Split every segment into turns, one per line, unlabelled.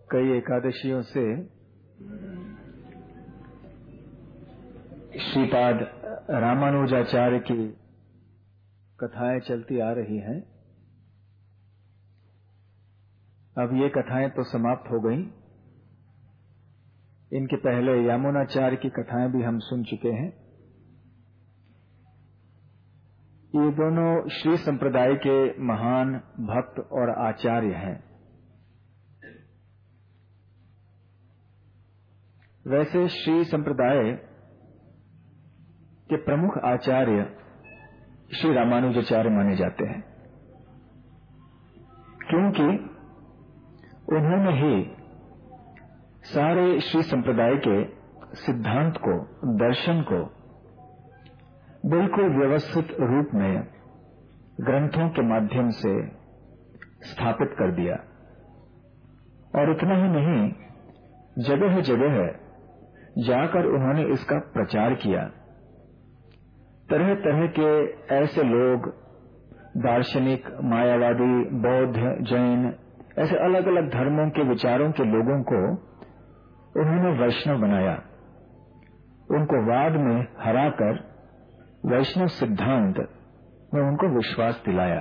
कई एकादशियों से श्रीपाद रामानुजाचार्य की कथाएं चलती आ रही हैं। अब ये कथाएं तो समाप्त हो गई। इनके पहले यामुनाचार्य की कथाएं भी हम सुन चुके हैं। ये दोनों श्री संप्रदाय के महान भक्त और आचार्य हैं। वैसे श्री संप्रदाय के प्रमुख आचार्य श्री रामानुजाचार्य माने जाते हैं, क्योंकि उन्होंने ही सारे श्री संप्रदाय के सिद्धांत को, दर्शन को बिल्कुल व्यवस्थित रूप में ग्रंथों के माध्यम से स्थापित कर दिया। और इतना ही नहीं, जगह जगह जाकर उन्होंने इसका प्रचार किया। तरह तरह के ऐसे लोग, दार्शनिक, मायावादी, बौद्ध, जैन, ऐसे अलग अलग धर्मों के विचारों के लोगों को उन्होंने वैष्णव बनाया। उनको वाद में हराकर वैष्णव सिद्धांत में उनको विश्वास दिलाया।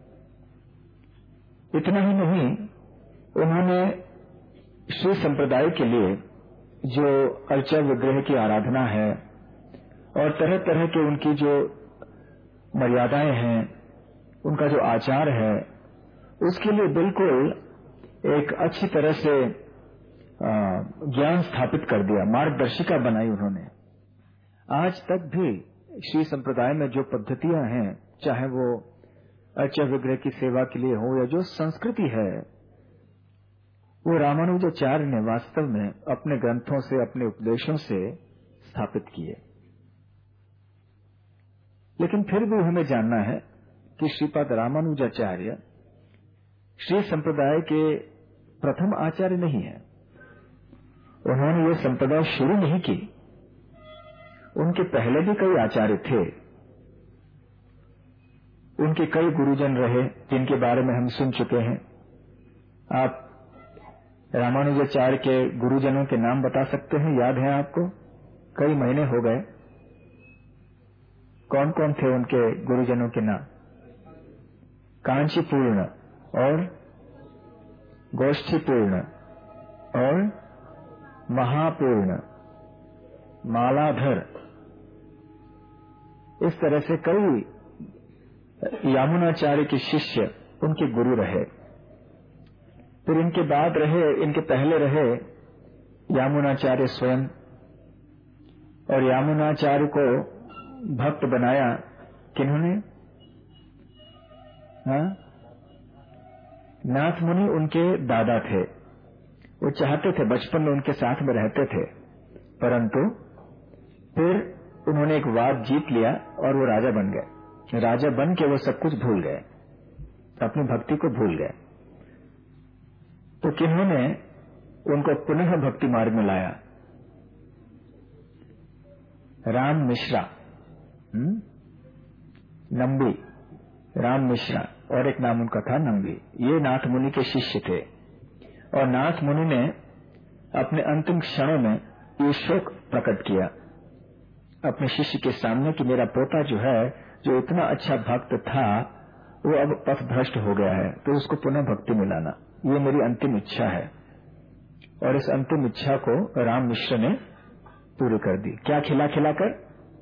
इतना ही नहीं, उन्होंने श्री संप्रदाय के लिए जो अर्चा विग्रह की आराधना है और तरह तरह के उनकी जो मर्यादाएं हैं, उनका जो आचार है, उसके लिए बिल्कुल एक अच्छी तरह से ज्ञान स्थापित कर दिया, मार्गदर्शिका बनाई उन्होंने। आज तक भी श्री संप्रदाय में जो पद्धतियां हैं, चाहे वो अर्चा विग्रह की सेवा के लिए हो या जो संस्कृति है, वो रामानुजाचार्य ने वास्तव में अपने ग्रंथों से, अपने उपदेशों से स्थापित किए। लेकिन फिर भी हमें जानना है कि श्रीपाद रामानुजाचार्य श्री संप्रदाय के प्रथम आचार्य नहीं है। उन्होंने ये संप्रदाय शुरू नहीं की। उनके पहले भी कई आचार्य थे। उनके कई गुरुजन रहे, जिनके बारे में हम सुन चुके हैं। आप रामानुजाचार्य के गुरुजनों के नाम बता सकते हैं? याद है आपको? कई महीने हो गए। कौन कौन थे उनके गुरुजनों के नाम? कांचीपूर्ण और गोष्ठीपूर्ण और महापूर्ण, मालाधर, इस तरह से कई यामुनाचार्य के शिष्य उनके गुरु रहे। फिर इनके बाद रहे, इनके पहले रहे यामुनाचार्य स्वयं। और यामुनाचार्य को भक्त बनाया किन्होंने? नाथ मुनि उनके दादा थे। वो चाहते थे, बचपन में उनके साथ में रहते थे, परंतु फिर उन्होंने एक वाद जीत लिया और वो राजा बन गए। राजा बन के वो सब कुछ भूल गए, अपनी भक्ति को भूल गए। तो किन्होंने उनको पुनः भक्ति मार्ग में लाया? राम मिश्रा, नंबी, राम मिश्रा, और एक नाम उनका था नंबी। ये नाथ मुनि के शिष्य थे। और नाथ मुनि ने अपने अंतिम क्षणों में ये शोक प्रकट किया अपने शिष्य के सामने कि मेरा पोता जो है, जो इतना अच्छा भक्त था, वो अब पथ भ्रष्ट हो गया है, तो उसको पुनः भक्ति में लाना, ये मेरी अंतिम इच्छा है। और इस अंतिम इच्छा को राम मिश्र ने पूरी कर दी। क्या खिला खिलाकर?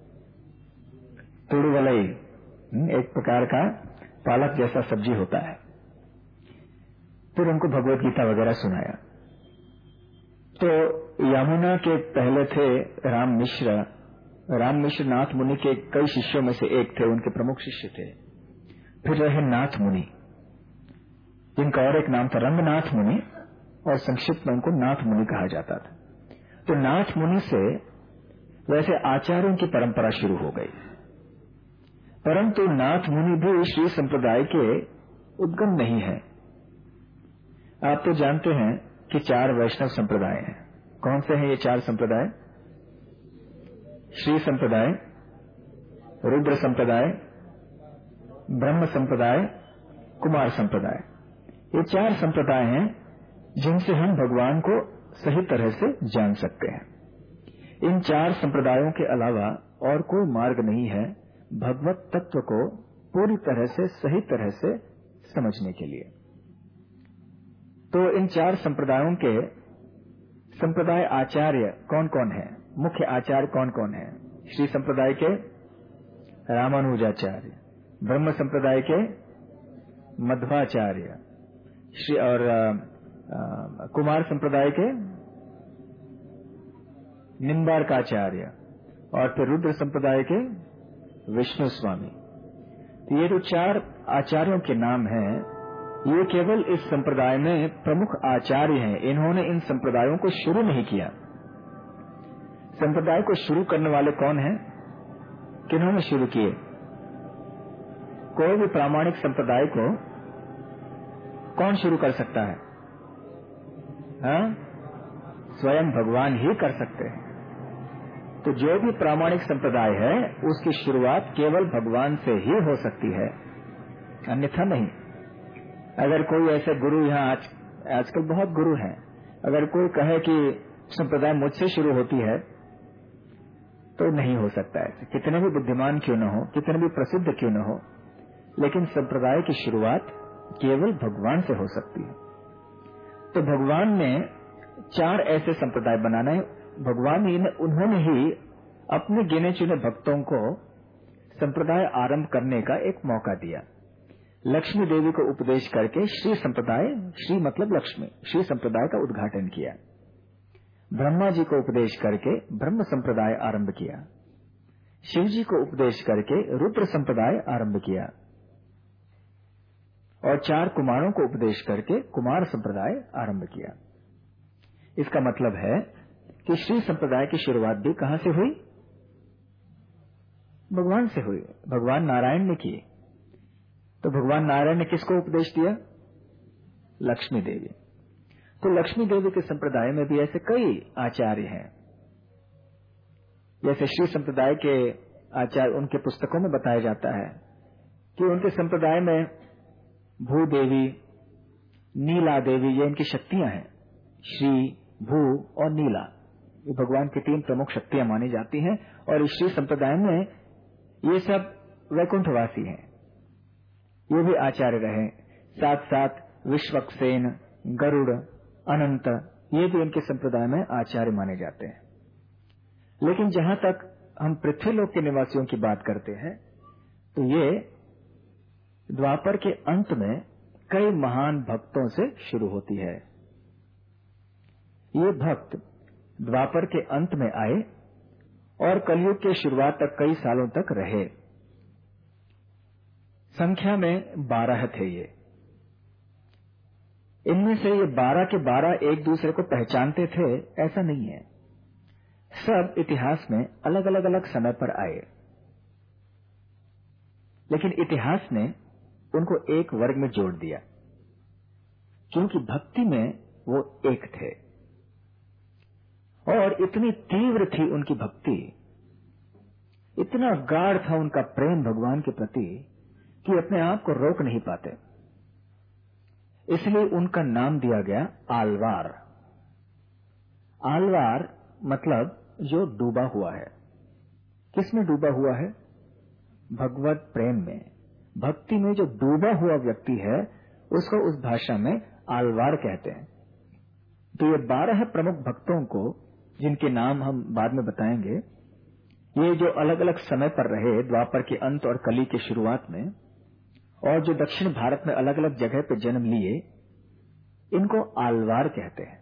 तुड़वलई, एक प्रकार का पालक जैसा सब्जी होता है। फिर उनको भगवत गीता वगैरह सुनाया। तो यमुना के पहले थे राम मिश्र। राम मिश्र नाथ मुनि के कई शिष्यों में से एक थे, उनके प्रमुख शिष्य थे। फिर रहे नाथ मुनि, जिनका और एक नाम था रंगनाथ मुनि, और संक्षिप्त में उनको नाथ मुनि कहा जाता था। तो नाथ मुनि से वैसे आचार्यों की परंपरा शुरू हो गई, परंतु नाथ मुनि भी श्री संप्रदाय के उद्गम नहीं है। आप तो जानते हैं कि 4 वैष्णव संप्रदाय हैं। कौन से हैं ये 4 संप्रदाय? श्री संप्रदाय, रुद्र संप्रदाय, ब्रह्म संप्रदाय, कुमार संप्रदाय। ये 4 संप्रदाय हैं जिनसे हम भगवान को सही तरह से जान सकते हैं। इन 4 संप्रदायों के अलावा और कोई मार्ग नहीं है भगवत तत्व को पूरी तरह से सही तरह से समझने के लिए। तो इन 4 संप्रदायों के संप्रदाय आचार्य कौन कौन है, मुख्य आचार्य कौन कौन है? श्री संप्रदाय के रामानुजाचार्य, ब्रह्म संप्रदाय के मध्वाचार्य, श्री और कुमार संप्रदाय के निम्बार्काचार्य, और फिर रुद्र संप्रदाय के विष्णु स्वामी। तो ये जो 4 आचार्यों के नाम हैं, ये केवल इस संप्रदाय में प्रमुख आचार्य हैं। इन्होंने इन संप्रदायों को शुरू नहीं किया। संप्रदाय को शुरू करने वाले कौन हैं? किन्होंने शुरू किए? कोई भी प्रामाणिक संप्रदाय को कौन शुरू कर सकता है? हाँ? स्वयं भगवान ही कर सकते हैं। तो जो भी प्रामाणिक संप्रदाय है उसकी शुरुआत केवल भगवान से ही हो सकती है, अन्यथा नहीं। अगर कोई ऐसे गुरु यहाँ आजकल बहुत गुरु हैं, अगर कोई कहे कि संप्रदाय मुझसे शुरू होती है तो नहीं हो सकता है। कितने भी बुद्धिमान क्यों न हो, कितने भी प्रसिद्ध क्यों न हो, लेकिन संप्रदाय की शुरुआत केवल भगवान से हो सकती है। तो भगवान ने 4 ऐसे संप्रदाय बनाना है। भगवान ही ने, उन्होंने ही अपने गिने चुने भक्तों को संप्रदाय आरंभ करने का एक मौका दिया। लक्ष्मी देवी को उपदेश करके श्री संप्रदाय, श्री मतलब लक्ष्मी, श्री संप्रदाय का उद्घाटन किया। ब्रह्मा जी को उपदेश करके ब्रह्म संप्रदाय आरंभ किया। शिव जी को उपदेश करके रुद्र संप्रदाय आरंभ किया, और 4 कुमारों को उपदेश करके कुमार संप्रदाय आरंभ किया। इसका मतलब है कि श्री संप्रदाय की शुरुआत भी कहां से हुई? भगवान से हुई। भगवान नारायण ने की। तो भगवान नारायण ने किसको उपदेश दिया? लक्ष्मी देवी। तो लक्ष्मी देवी के संप्रदाय में भी ऐसे कई आचार्य हैं। जैसे श्री संप्रदाय के आचार्य, उनके पुस्तकों में बताया जाता है कि उनके संप्रदाय में भूदेवी, नीला देवी, ये इनकी शक्तियां हैं। श्री, भू और नीला, ये भगवान की 3 प्रमुख शक्तियां मानी जाती हैं। और इस श्री संप्रदाय में ये सब वैकुंठवासी हैं, ये भी आचार्य रहे। साथ साथ विश्वक्सेन, गरुड़, अनंत, ये भी इनके संप्रदाय में आचार्य माने जाते हैं। लेकिन जहां तक हम पृथ्वीलोक के निवासियों की बात करते हैं, तो ये द्वापर के अंत में कई महान भक्तों से शुरू होती है। ये भक्त द्वापर के अंत में आए और कलयुग के शुरुआत तक कई सालों तक रहे। संख्या में 12 थे ये। इनमें से ये 12 के 12 एक दूसरे को पहचानते थे, ऐसा नहीं है। सब इतिहास में अलग अलग समय पर आए, लेकिन इतिहास ने उनको एक वर्ग में जोड़ दिया, क्योंकि भक्ति में वो एक थे। और इतनी तीव्र थी उनकी भक्ति, इतना गाढ़ था उनका प्रेम भगवान के प्रति कि अपने आप को रोक नहीं पाते। इसलिए उनका नाम दिया गया आलवार। आलवार मतलब जो डूबा हुआ है। किसमें डूबा हुआ है? भगवत प्रेम में, भक्ति में जो डूबा हुआ व्यक्ति है उसको उस भाषा में आलवार कहते हैं। तो ये 12 प्रमुख भक्तों को, जिनके नाम हम बाद में बताएंगे, ये जो अलग अलग समय पर रहे, द्वापर के अंत और कली के शुरुआत में, और जो दक्षिण भारत में अलग अलग जगह पर जन्म लिए, इनको आलवार कहते हैं।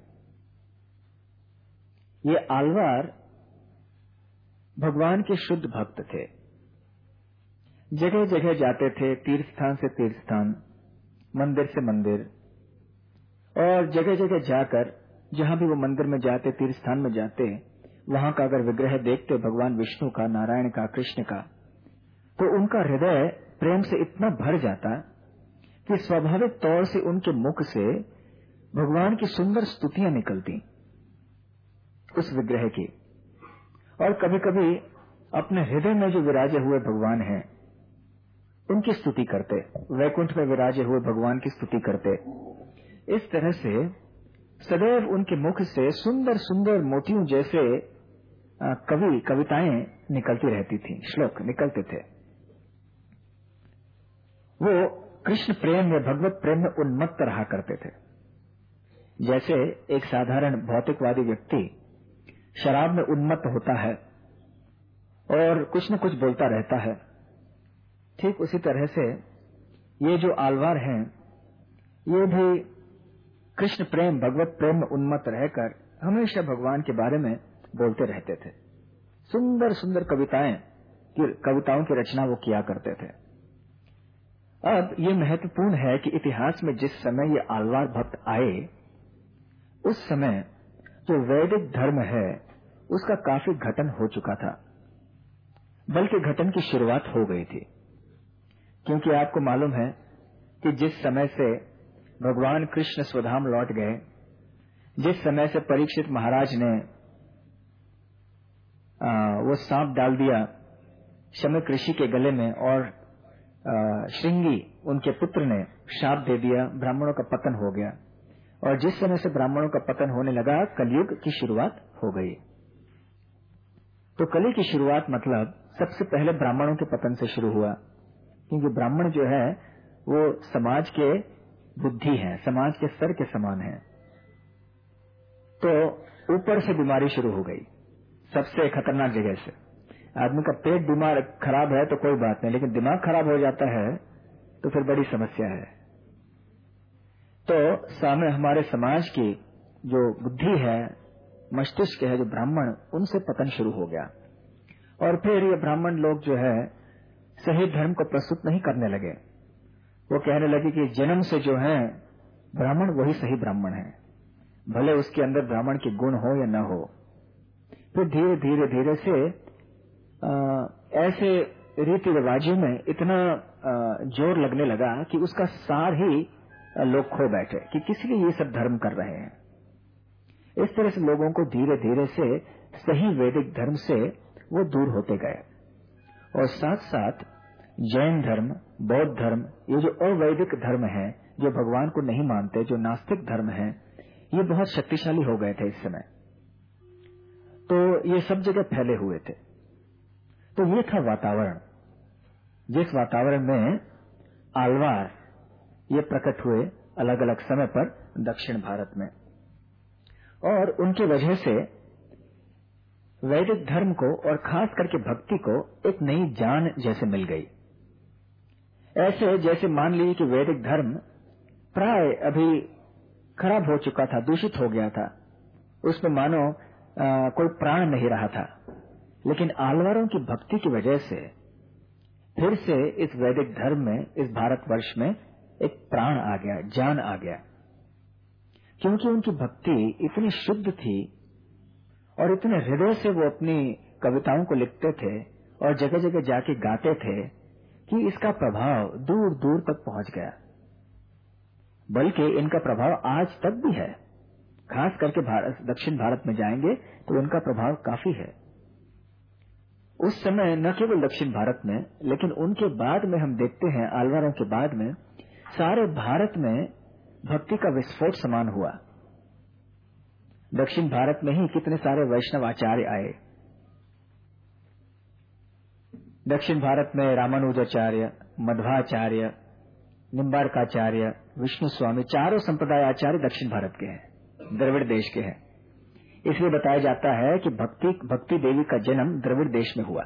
ये आलवार भगवान के शुद्ध भक्त थे। जगह जगह जाते थे, तीर्थ स्थान से तीर्थ स्थान, मंदिर से मंदिर, और जगह जगह जाकर जहां भी वो मंदिर में जाते, तीर्थ स्थान में जाते, वहां का अगर विग्रह देखते भगवान विष्णु का, नारायण का, कृष्ण का, तो उनका हृदय प्रेम से इतना भर जाता कि स्वाभाविक तौर से उनके मुख से भगवान की सुंदर स्तुतियां निकलती उस विग्रह की। और कभी कभी अपने हृदय में जो विराजे हुए भगवान हैं उनकी स्तुति करते, वैकुंठ में विराजे हुए भगवान की स्तुति करते। इस तरह से सदैव उनके मुख से सुंदर सुंदर मोतियों जैसे कविताएं निकलती रहती थी, श्लोक निकलते थे। वो कृष्ण प्रेम या भगवत प्रेम में उन्मत्त रहा करते थे। जैसे एक साधारण भौतिकवादी व्यक्ति शराब में उन्मत्त होता है और कुछ न कुछ बोलता रहता है, ठीक उसी तरह से ये जो आलवार हैं, ये भी कृष्ण प्रेम भगवत प्रेम में उन्मत्त रहकर हमेशा भगवान के बारे में बोलते रहते थे। सुंदर सुंदर कविताओं की रचना वो किया करते थे। अब ये महत्वपूर्ण है कि इतिहास में जिस समय ये आलवार भक्त आए, उस समय जो वैदिक धर्म है उसका काफी घटन हो चुका था, बल्कि घटन की शुरुआत हो गई थी। क्योंकि आपको मालूम है कि जिस समय से भगवान कृष्ण स्वधाम लौट गए, जिस समय से परीक्षित महाराज ने वो सांप डाल दिया शमिक ऋषि के गले में और श्रृंगी उनके पुत्र ने शाप दे दिया, ब्राह्मणों का पतन हो गया। और जिस समय से ब्राह्मणों का पतन होने लगा, कलयुग की शुरुआत हो गई। तो कली की शुरुआत मतलब सबसे पहले ब्राह्मणों के पतन से शुरू हुआ, क्योंकि ब्राह्मण जो है वो समाज के बुद्धि है, समाज के सर के समान है। तो ऊपर से बीमारी शुरू हो गई, सबसे खतरनाक जगह से। आदमी का पेट बीमार खराब है तो कोई बात नहीं, लेकिन दिमाग खराब हो जाता है तो फिर बड़ी समस्या है। तो सामने हमारे समाज की जो बुद्धि है, मस्तिष्क है, जो ब्राह्मण, उनसे पतन शुरू हो गया। और फिर ये ब्राह्मण लोग जो है सही धर्म को प्रस्तुत नहीं करने लगे। वो कहने लगे कि जन्म से जो है ब्राह्मण वही सही ब्राह्मण है, भले उसके अंदर ब्राह्मण के गुण हो या न हो। फिर धीरे धीरे धीरे से ऐसे रीति रिवाजों में इतना जोर लगने लगा कि उसका सार ही लोग खो बैठे कि किस लिए ये सब धर्म कर रहे हैं। इस तरह से लोगों को धीरे धीरे से सही वैदिक धर्म से वो दूर होते गए। और साथ साथ जैन धर्म, बौद्ध धर्म, ये जो अवैदिक धर्म है, जो भगवान को नहीं मानते, जो नास्तिक धर्म है, ये बहुत शक्तिशाली हो गए थे इस समय। तो ये सब जगह फैले हुए थे। तो ये था वातावरण, जिस वातावरण में आलवार ये प्रकट हुए अलग अलग समय पर दक्षिण भारत में। और उनकी वजह से वैदिक धर्म को और खास करके भक्ति को एक नई जान जैसे मिल गई। ऐसे जैसे मान लीजिए कि वैदिक धर्म प्राय अभी खराब हो चुका था, दूषित हो गया था, उसमें मानो कोई प्राण नहीं रहा था। लेकिन आलवारों की भक्ति की वजह से फिर से इस वैदिक धर्म में, इस भारतवर्ष में एक प्राण आ गया, जान आ गया। क्योंकि उनकी भक्ति इतनी शुद्ध थी और इतने हृदय से वो अपनी कविताओं को लिखते थे और जगह जगह जाके गाते थे कि इसका प्रभाव दूर दूर तक पहुंच गया। बल्कि इनका प्रभाव आज तक भी है। खास करके दक्षिण भारत में जाएंगे तो उनका प्रभाव काफी है। उस समय न केवल दक्षिण भारत में, लेकिन उनके बाद में हम देखते हैं, आलवारों के बाद में सारे भारत में भक्ति का विस्फोट समान हुआ। दक्षिण भारत में ही कितने सारे वैष्णव आचार्य आए। दक्षिण भारत में रामानुजाचार्य, मध्वाचार्य, निम्बार्काचार्य, विष्णु स्वामी, चारों संप्रदाय आचार्य दक्षिण भारत के हैं, द्रविड़ देश के हैं। इसलिए बताया जाता है कि भक्ति देवी का जन्म द्रविड़ देश में हुआ।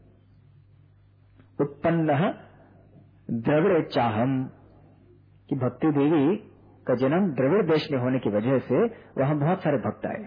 उत्पन्न द्रविड़ चाहम, कि भक्ति देवी का जन्म द्रविड़ देश में होने की वजह से वहां बहुत सारे भक्त आए।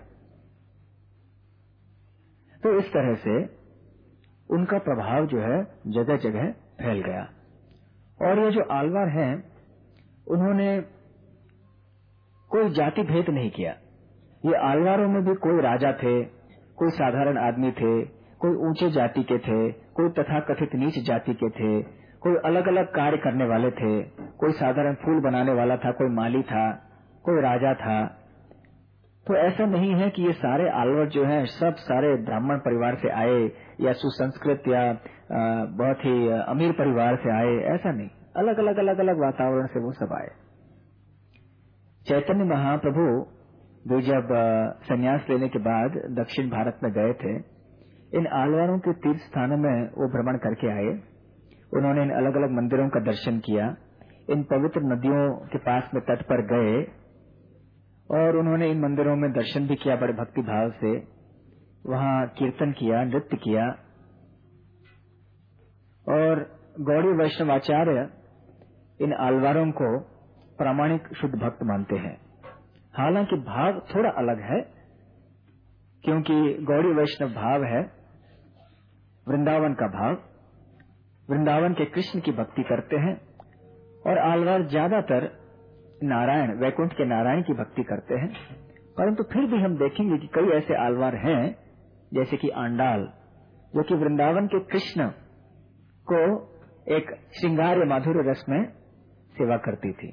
तो इस तरह से उनका प्रभाव जो है जगह जगह फैल गया। और ये जो आलवार हैं, उन्होंने कोई जाति भेद नहीं किया। ये आलवारों में भी कोई राजा थे, कोई साधारण आदमी थे, कोई ऊंचे जाति के थे, कोई तथाकथित नीच जाति के थे, कोई अलग अलग कार्य करने वाले थे, कोई साधारण फूल बनाने वाला था, कोई माली था, कोई राजा था। तो ऐसा नहीं है कि ये सारे आलवर जो हैं सब सारे ब्राह्मण परिवार से आए या सुसंस्कृत या बहुत ही अमीर परिवार से आए, ऐसा नहीं। अलग अलग वातावरण से वो सब आए। चैतन्य महाप्रभु वे जब संन्यास लेने के बाद दक्षिण भारत में गए थे, इन आलवारों के तीर्थ स्थानों में वो भ्रमण करके आए। उन्होंने इन अलग अलग मंदिरों का दर्शन किया, इन पवित्र नदियों के पास में तट पर गए और उन्होंने इन मंदिरों में दर्शन भी किया बड़े भक्ति भाव से। वहां कीर्तन किया, नृत्य किया और गौड़ी वैष्णवाचार्य इन आलवारों को प्रामाणिक शुद्ध भक्त मानते हैं। हालांकि भाव थोड़ा अलग है, क्योंकि गौड़ी वैष्णव भाव है वृंदावन का भाव, वृंदावन के कृष्ण की भक्ति करते हैं, और आलवार ज्यादातर नारायण, वैकुंठ के नारायण की भक्ति करते हैं। परंतु फिर भी हम देखेंगे कि कई ऐसे आलवार हैं, जैसे कि आंडाल, जो कि वृंदावन के कृष्ण को एक श्रृंगार या माधुर्य रस में सेवा करती थी।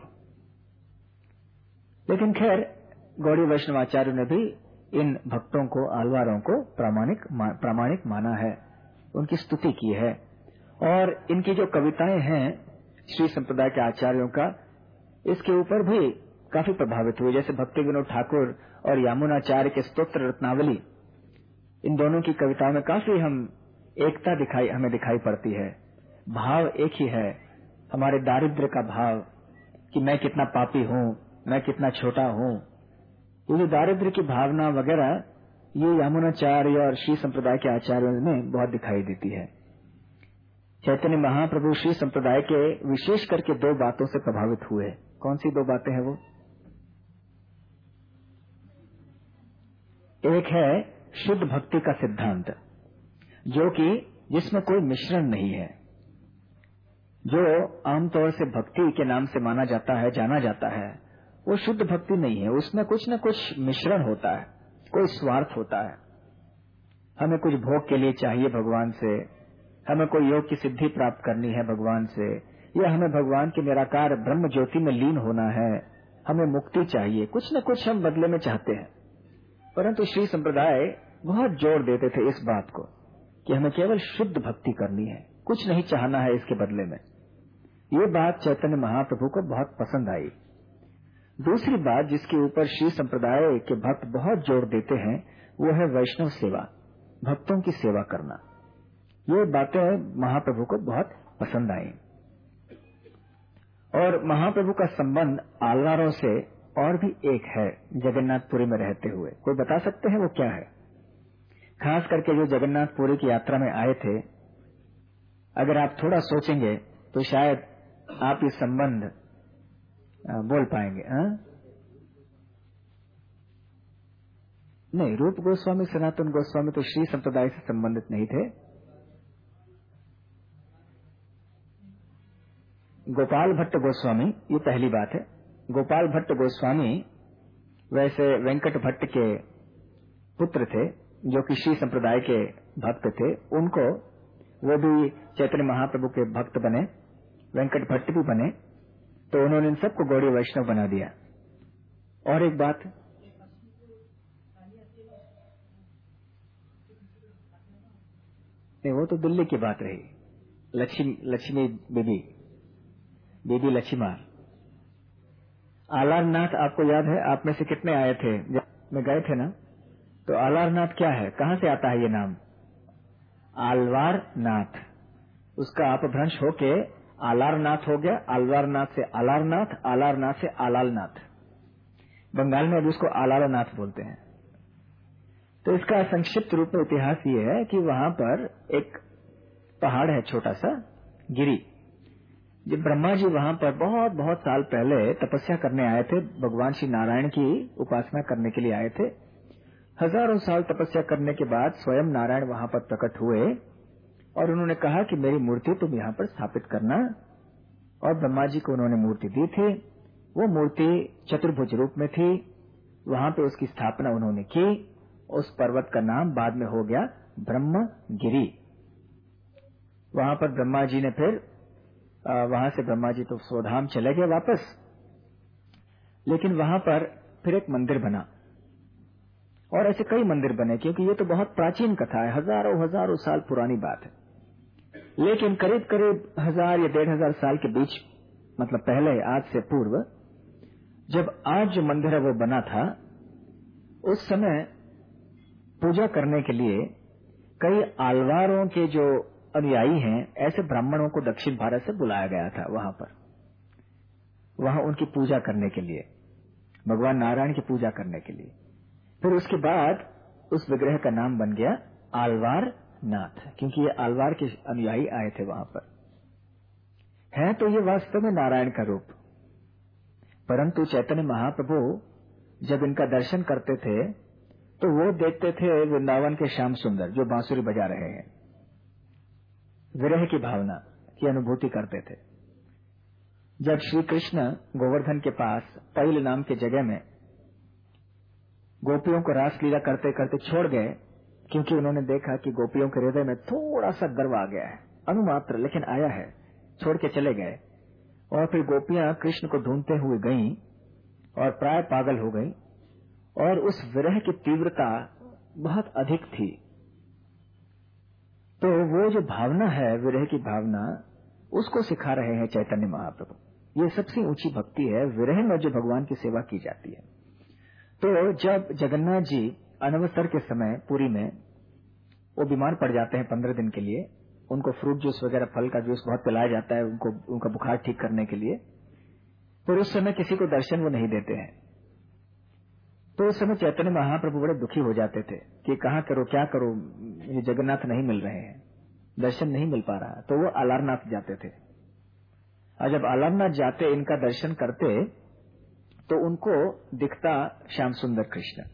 लेकिन खैर गौड़ी वैष्णवाचार्य ने भी इन भक्तों को, आलवारों को प्रामाणिक माना है, उनकी स्तुति की है। और इनकी जो कविताएं हैं श्री संप्रदाय के आचार्यों का, इसके ऊपर भी काफी प्रभावित हुए। जैसे भक्ति विनोद ठाकुर और यामुनाचार्य के स्तोत्र रत्नावली, इन दोनों की कविताओं में काफी एकता हमें दिखाई पड़ती है। भाव एक ही है, हमारे दारिद्र्य का भाव कि मैं कितना पापी हूँ, मैं कितना छोटा हूँ। ये जो दारिद्र्य की भावना वगैरह, ये यामुनाचार्य और श्री संप्रदाय के आचार्यों में बहुत दिखाई देती है। चैतन्य महाप्रभु श्री संप्रदाय के विशेष करके दो बातों से प्रभावित हुए। कौन सी दो बातें हैं वो? एक है शुद्ध भक्ति का सिद्धांत, जो कि जिसमें कोई मिश्रण नहीं है। जो आमतौर से भक्ति के नाम से माना जाता है, जाना जाता है, वो शुद्ध भक्ति नहीं है। उसमें कुछ न कुछ मिश्रण होता है, कोई स्वार्थ होता है। हमें कुछ भोग के लिए चाहिए भगवान से, हमें कोई योग की सिद्धि प्राप्त करनी है भगवान से, या हमें भगवान के निराकार ब्रह्म ज्योति में लीन होना है, हमें मुक्ति चाहिए, कुछ न कुछ हम बदले में चाहते हैं। परंतु श्री संप्रदाय बहुत जोर देते थे इस बात को कि हमें केवल शुद्ध भक्ति करनी है, कुछ नहीं चाहना है इसके बदले में। ये बात चैतन्य महाप्रभु को बहुत पसंद आई। दूसरी बात जिसके ऊपर श्री संप्रदाय के भक्त बहुत जोर देते हैं, वो है वैष्णव सेवा, भक्तों की सेवा करना। ये बातें महाप्रभु को बहुत पसंद आई। और महाप्रभु का संबंध आलवारों से और भी एक है, जगन्नाथपुरी में रहते हुए। कोई बता सकते हैं वो क्या है? खास करके जो जगन्नाथपुरी की यात्रा में आए थे, अगर आप थोड़ा सोचेंगे तो शायद आप ये संबंध बोल पाएंगे। नहीं, रूप गोस्वामी, सनातन गोस्वामी तो श्री संप्रदाय से संबंधित नहीं थे। गोपाल भट्ट गोस्वामी, ये पहली बात है। गोपाल भट्ट गोस्वामी वैसे वेंकट भट्ट के पुत्र थे, जो कि श्री संप्रदाय के भक्त थे। उनको, वो भी चैतन्य महाप्रभु के भक्त बने, वेंकट भट्ट भी बने, तो उन्होंने इन सबको गौड़ी वैष्णव बना दिया। और एक बात, नहीं वो तो दिल्ली की बात रही, लक्ष्मी बीबी लक्ष्मीमार। आलारनाथ आपको याद है? आप में से कितने आए थे जब में गए थे ना? तो आलारनाथ क्या है, कहाँ से आता है ये नाम? आलवार नाथ, उसका अपभ्रंश होके आलारनाथ हो गया। आलवारनाथ से आलारनाथ, आलारनाथ से आलालनाथ। बंगाल में अब उसको आलारनाथ बोलते हैं। तो इसका संक्षिप्त रूप में इतिहास ये है कि वहां पर एक पहाड़ है, छोटा सा गिरी। जब ब्रह्मा जी वहां पर बहुत बहुत साल पहले तपस्या करने आए थे, भगवान श्री नारायण की उपासना करने के लिए आए थे। हजारों साल तपस्या करने के बाद स्वयं नारायण वहां पर प्रकट हुए और उन्होंने कहा कि मेरी मूर्ति तुम यहाँ पर स्थापित करना। और ब्रह्मा जी को उन्होंने मूर्ति दी थी। वो मूर्ति चतुर्भुज रूप में थी। वहां पे उसकी स्थापना उन्होंने की। उस पर्वत का नाम बाद में हो गया ब्रह्मगिरी। वहां पर ब्रह्मा जी ने फिर वहां से ब्रह्मा जी तो स्वधाम चले गए वापस, लेकिन वहां पर फिर एक मंदिर बना और ऐसे कई मंदिर बने, क्योंकि ये तो बहुत प्राचीन कथा है, हजारों साल पुरानी बात है। लेकिन करीब 1000 या 1500 साल के बीच, मतलब पहले, आज से पूर्व, जब आज जो मंदिर है वो बना था, उस समय पूजा करने के लिए कई आलवारों के जो अनुयायी हैं, ऐसे ब्राह्मणों को दक्षिण भारत से बुलाया गया था वहां उनकी पूजा करने के लिए, भगवान नारायण की पूजा करने के लिए। फिर उसके बाद उस विग्रह का नाम बन गया आलवार नाथ, क्योंकि ये आलवार के अनुयायी आए थे वहां पर। है तो ये वास्तव में नारायण का रूप, परंतु चैतन्य महाप्रभु जब इनका दर्शन करते थे तो वो देखते थे वृंदावन के श्याम सुंदर जो बांसुरी बजा रहे हैं, विरह की भावना की अनुभूति करते थे। जब श्री कृष्ण गोवर्धन के पास पैल नाम के जगह में गोपियों को रासलीला करते करते छोड़ गए, क्योंकि उन्होंने देखा कि गोपियों के हृदय में थोड़ा सा गर्व आ गया है, अनुमात्र लेकिन आया है, छोड़ के चले गए। और फिर गोपियां कृष्ण को ढूंढते हुए गईं और प्राय पागल हो गईं, और उस विरह की तीव्रता बहुत अधिक थी। तो वो जो भावना है, विरह की भावना, उसको सिखा रहे हैं चैतन्य महाप्रभु। ये सबसे ऊंची भक्ति है, विरह में जो भगवान की सेवा की जाती है। तो जब जगन्नाथ जी अनवसर के समय पुरी में वो बीमार पड़ जाते हैं 15 दिन के लिए, उनको फ्रूट जूस वगैरह, फल का जूस बहुत पिलाया जाता है उनका बुखार ठीक करने के लिए। फिर उस समय किसी को दर्शन वो नहीं देते हैं। तो उस समय चैतन्य महाप्रभु बड़े दुखी हो जाते थे कि कहाँ करो, क्या करो, ये जगन्नाथ नहीं मिल रहे हैं, दर्शन नहीं मिल पा रहा। तो वो अलारनाथ जाते थे, और जब अलारनाथ जाते, इनका दर्शन करते, तो उनको दिखता श्याम सुंदर कृष्ण।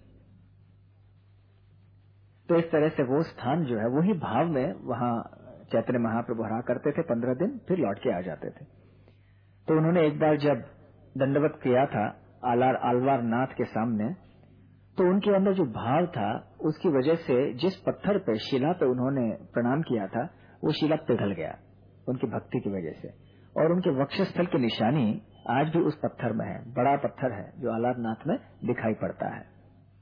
तो इस तरह से वो स्थान जो है, वही भाव में वहां चैतन्य महाप्रभु रहा करते थे 15 दिन, फिर लौट के आ जाते थे। तो उन्होंने एक बार जब दंडवत किया था आलवार नाथ के सामने, तो उनके अंदर जो भाव था, उसकी वजह से जिस पत्थर पे, शिला पे उन्होंने प्रणाम किया था, वो शिला पिघल गया उनकी भक्ति की वजह से। और उनके वक्षस्थल की निशानी आज भी उस पत्थर में है, बड़ा पत्थर है जो आलारनाथ में दिखाई पड़ता है।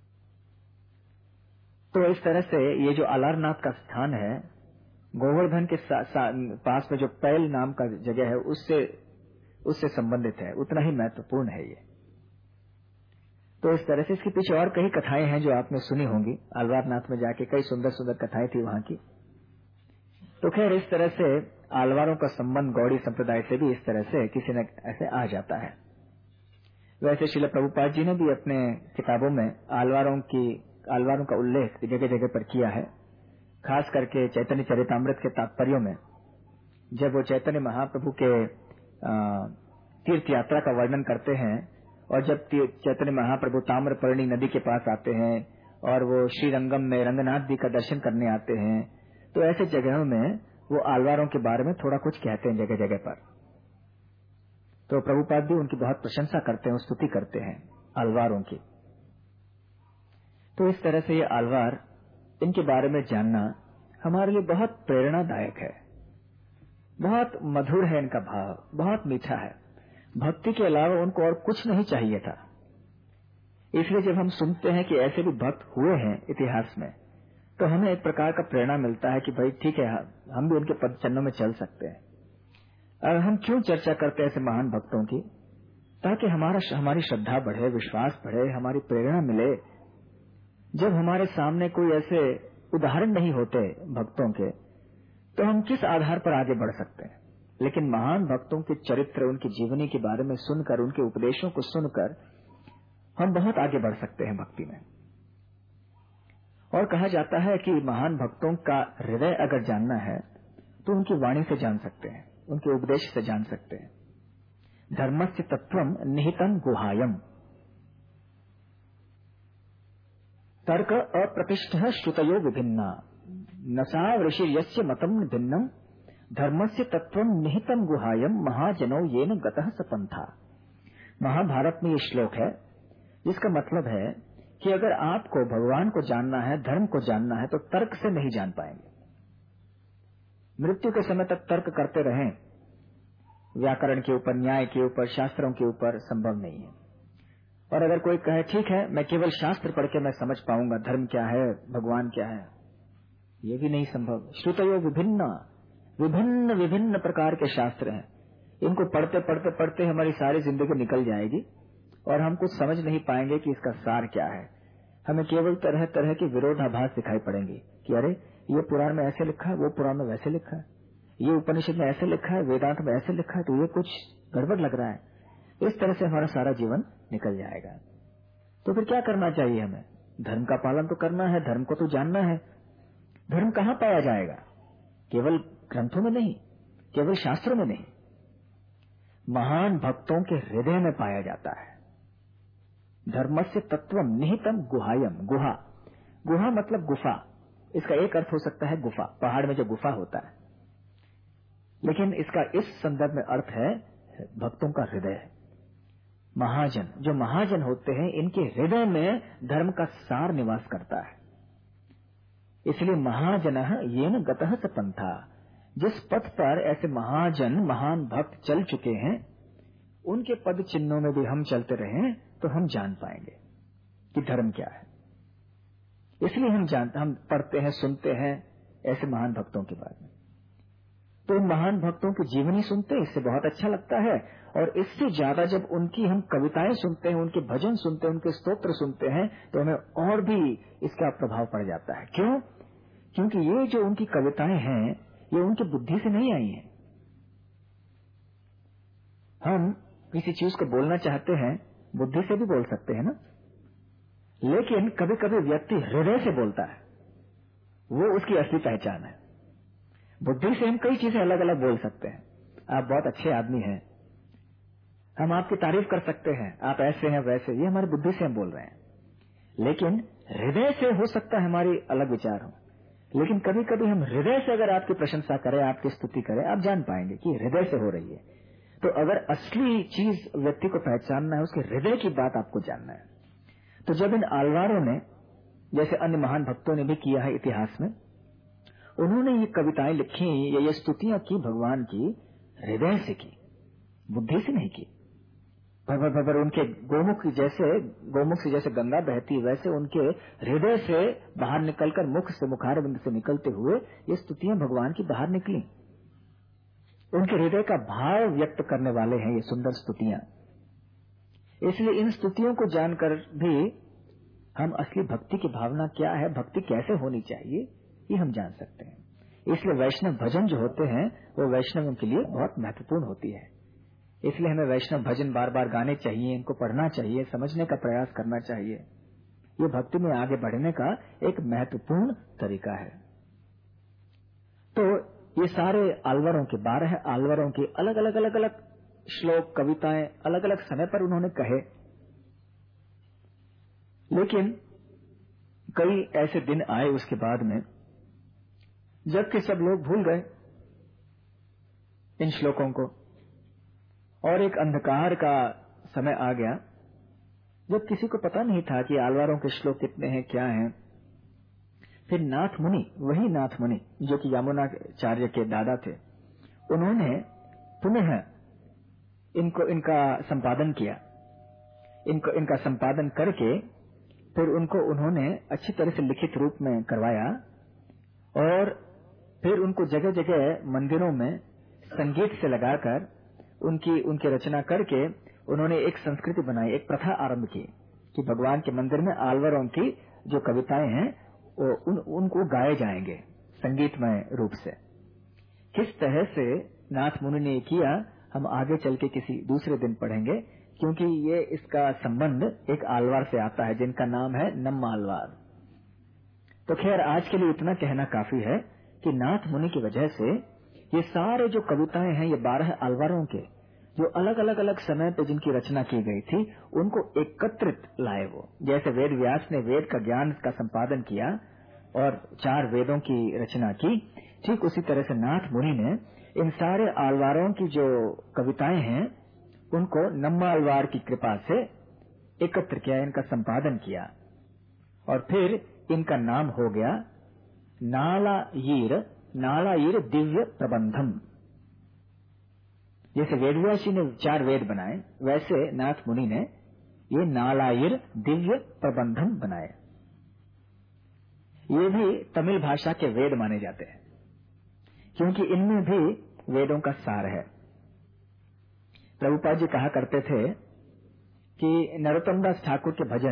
तो इस तरह से ये जो आलारनाथ का स्थान है, गोवर्धन के पास में जो पैल नाम का जगह है, उससे संबंधित है, उतना ही महत्वपूर्ण है ये। तो इस तरह से इसके पीछे और कई कथाएं हैं जो आपने सुनी होंगी। आलवारनाथ में जाके कई सुंदर सुंदर कथाएं थी वहां की। तो खैर, इस तरह से आलवारों का संबंध गौड़ी संप्रदाय से भी इस तरह से किसी न ऐसे आ जाता है। वैसे श्रील प्रभुपाद जी ने भी अपने किताबों में आलवारों का उल्लेख जगह जगह पर किया है। खास करके चैतन्य चरितामृत के तात्पर्यों में, जब वो चैतन्य महाप्रभु के तीर्थ यात्रा का वर्णन करते हैं, और जब चैतन्य महाप्रभु ताम्रपर्णी नदी के पास आते हैं और वो श्रीरंगम में रंगनाथ जी का दर्शन करने आते हैं, तो ऐसे जगहों में वो आलवारों के बारे में थोड़ा कुछ कहते हैं जगह जगह पर। तो प्रभुपाद भी उनकी बहुत प्रशंसा करते हैं, स्तुति करते हैं आलवारों की। तो इस तरह से ये आलवार, इनके बारे में जानना हमारे लिए बहुत प्रेरणादायक है। बहुत मधुर है इनका भाव, बहुत मीठा है। भक्ति के अलावा उनको और कुछ नहीं चाहिए था। इसलिए जब हम सुनते हैं कि ऐसे भी भक्त हुए हैं इतिहास में, तो हमें एक प्रकार का प्रेरणा मिलता है कि भाई ठीक है, हम भी उनके पद चरणों में चल सकते हैं। और हम क्यों चर्चा करते हैं ऐसे महान भक्तों की? ताकि हमारी श्रद्धा बढ़े, विश्वास बढ़े, हमारी प्रेरणा मिले। जब हमारे सामने कोई ऐसे उदाहरण नहीं होते भक्तों के, तो हम किस आधार पर आगे बढ़ सकते हैं? लेकिन महान भक्तों के चरित्र, उनकी जीवनी के बारे में सुनकर, उनके उपदेशों को सुनकर हम बहुत आगे बढ़ सकते हैं भक्ति में। और कहा जाता है कि महान भक्तों का हृदय अगर जानना है तो उनकी वाणी से जान सकते हैं, उनके उपदेश से जान सकते हैं। धर्मस्य तत्वम निहितम गुहायम, तर्क अप्रतिष्ठः श्रुतयो विभिन्ना, नसा ऋषिर्यस्य मतम भिन्नम, धर्मस्य तत्वम निहितम गुहायम, महाजनो येन गतः सपंथा। महाभारत में ये श्लोक है, जिसका मतलब है कि अगर आपको भगवान को जानना है, धर्म को जानना है, तो तर्क से नहीं जान पाएंगे। मृत्यु के समय तक तर्क करते रहें, व्याकरण के ऊपर, न्याय के ऊपर, शास्त्रों के ऊपर, संभव नहीं है। और अगर कोई कहे ठीक है, मैं केवल शास्त्र पढ़ के मैं समझ पाऊंगा धर्म क्या है, भगवान क्या है, ये भी नहीं संभव। श्रुतयो विभिन्न विभिन्न प्रकार के शास्त्र हैं। इनको पढ़ते पढ़ते पढ़ते हमारी सारी जिंदगी निकल जाएगी और हम कुछ समझ नहीं पाएंगे कि इसका सार क्या है। हमें केवल तरह तरह के विरोधाभास दिखाई पड़ेंगे कि अरे ये पुराण में ऐसे लिखा है, वो पुराण में वैसे लिखा है, ये उपनिषद में ऐसे लिखा है, वेदांत में ऐसे लिखा है, तो ये कुछ गड़बड़ लग रहा है। इस तरह से हमारा सारा जीवन निकल जाएगा। तो फिर क्या करना चाहिए हमें? धर्म का पालन तो करना है, धर्म को तो जानना है। धर्म कहाँ पाया जाएगा? केवल ग्रंथों में नहीं, केवल शास्त्रों में नहीं, महान भक्तों के हृदय में पाया जाता है। धर्मस्य तत्वम निहितम गुहायम। गुहा, गुहा मतलब गुफा। इसका एक अर्थ हो सकता है गुफा, पहाड़ में जो गुफा होता है, लेकिन इसका इस संदर्भ में अर्थ है भक्तों का हृदय। महाजन, जो महाजन होते हैं, इनके हृदय में धर्म का सार निवास करता है। इसलिए महाजनः येन गतः स पंथा। जिस पथ पर ऐसे महाजन, महान भक्त चल चुके हैं, उनके पद चिन्हों में भी हम चलते रहें तो हम जान पाएंगे कि धर्म क्या है। इसलिए हम पढ़ते हैं, सुनते हैं ऐसे महान भक्तों के बारे में। तो उन महान भक्तों की जीवनी सुनते हैं, इससे बहुत अच्छा लगता है। और इससे ज्यादा जब उनकी हम कविताएं सुनते हैं, उनके भजन सुनते हैं, उनके स्तोत्र सुनते हैं, तो हमें और भी इसका प्रभाव पड़ जाता है। क्यों? क्योंकि ये जो उनकी कविताएं हैं, ये उनकी बुद्धि से नहीं आई हैं। हम किसी चीज को बोलना चाहते हैं, बुद्धि से भी बोल सकते हैं ना, लेकिन कभी कभी व्यक्ति हृदय से बोलता है, वो उसकी असली पहचान है। बुद्धि से हम कई चीजें अलग अलग बोल सकते हैं। आप बहुत अच्छे आदमी हैं, हम आपकी तारीफ कर सकते हैं, आप ऐसे हैं वैसे, ये हमारी बुद्धि से हम बोल रहे हैं। लेकिन हृदय से हो सकता है हमारी अलग विचार हो। लेकिन कभी कभी हम हृदय से अगर आपकी प्रशंसा करें, आपकी स्तुति करें, आप जान पाएंगे कि हृदय से हो रही है। तो अगर असली चीज व्यक्ति को पहचानना है, उसके हृदय की बात आपको जानना है। तो जब इन आलवारों ने, जैसे अन्य महान भक्तों ने भी किया है इतिहास में, उन्होंने ये कविताएं लिखी, ये स्तुतियां की, भगवान की हृदय से की, बुद्धि से नहीं की। भर उनके गोमुख से जैसे गंगा बहती, वैसे उनके हृदय से बाहर निकलकर, मुख से, मुखारविंद से निकलते हुए ये स्तुतियां भगवान की बाहर निकली। उनके हृदय का भाव व्यक्त करने वाले हैं ये सुंदर स्तुतियां। इसलिए इन स्तुतियों को जानकर भी हम असली भक्ति की भावना क्या है, भक्ति कैसे होनी चाहिए, ये हम जान सकते हैं। इसलिए वैष्णव भजन जो होते हैं वो वैष्णवों के लिए बहुत महत्वपूर्ण होती है। इसलिए हमें वैष्णव भजन बार बार गाने चाहिए, इनको पढ़ना चाहिए, समझने का प्रयास करना चाहिए। ये भक्ति में आगे बढ़ने का एक महत्वपूर्ण तरीका है। तो ये सारे आलवरों के 12 आलवरों के अलग अलग श्लोक, कविताएं अलग अलग समय पर उन्होंने कहे। लेकिन कई ऐसे दिन आए उसके बाद में जबकि सब लोग भूल गए इन श्लोकों को, और एक अंधकार का समय आ गया जब किसी को पता नहीं था कि आलवारों के श्लोक कितने हैं, क्या हैं। फिर नाथ मुनि, वही नाथ मुनि जो कि यमुनाचार्य के दादा थे, उन्होंने पुनः इनका संपादन किया। इनका संपादन करके फिर उन्होंने अच्छी तरह से लिखित रूप में करवाया, और फिर उनको जगह जगह मंदिरों में संगीत से लगाकर उनकी रचना करके उन्होंने एक संस्कृति बनाई, एक प्रथा आरंभ की कि भगवान के मंदिर में आलवरों की जो कविताएं हैं उनको गाए जाएंगे संगीतमय रूप से। किस तरह से नाथ मुनि ने किया, हम आगे चल के किसी दूसरे दिन पढ़ेंगे, क्योंकि ये इसका संबंध एक आलवार से आता है जिनका नाम है नम्मालवार। तो खैर आज के लिए इतना कहना काफी है कि नाथ मुनि की वजह से ये सारे जो कविताएं हैं, ये 12 आलवारों के जो अलग समय पे जिनकी रचना की गई थी, उनको एकत्रित लाए वो। जैसे वेद व्यास ने वेद का ज्ञान का संपादन किया और 4 वेदों की रचना की, ठीक उसी तरह से नाथ मुनि ने इन सारे आलवारों की जो कविताएं हैं उनको नम्मालवार की कृपा से एकत्र किया, इनका संपादन किया, और फिर इनका नाम हो गया नालायिर दिव्य प्रबंधम। जैसे वेदव्यासी ने 4 वेद बनाए, वैसे नाथ मुनि ने ये नालायिर दिव्य प्रबंधम बनाए। ये भी तमिल भाषा के वेद माने जाते हैं, क्योंकि इनमें भी वेदों का सार है। प्रभुपाद जी कहा करते थे कि नरोत्तम दास ठाकुर के भजन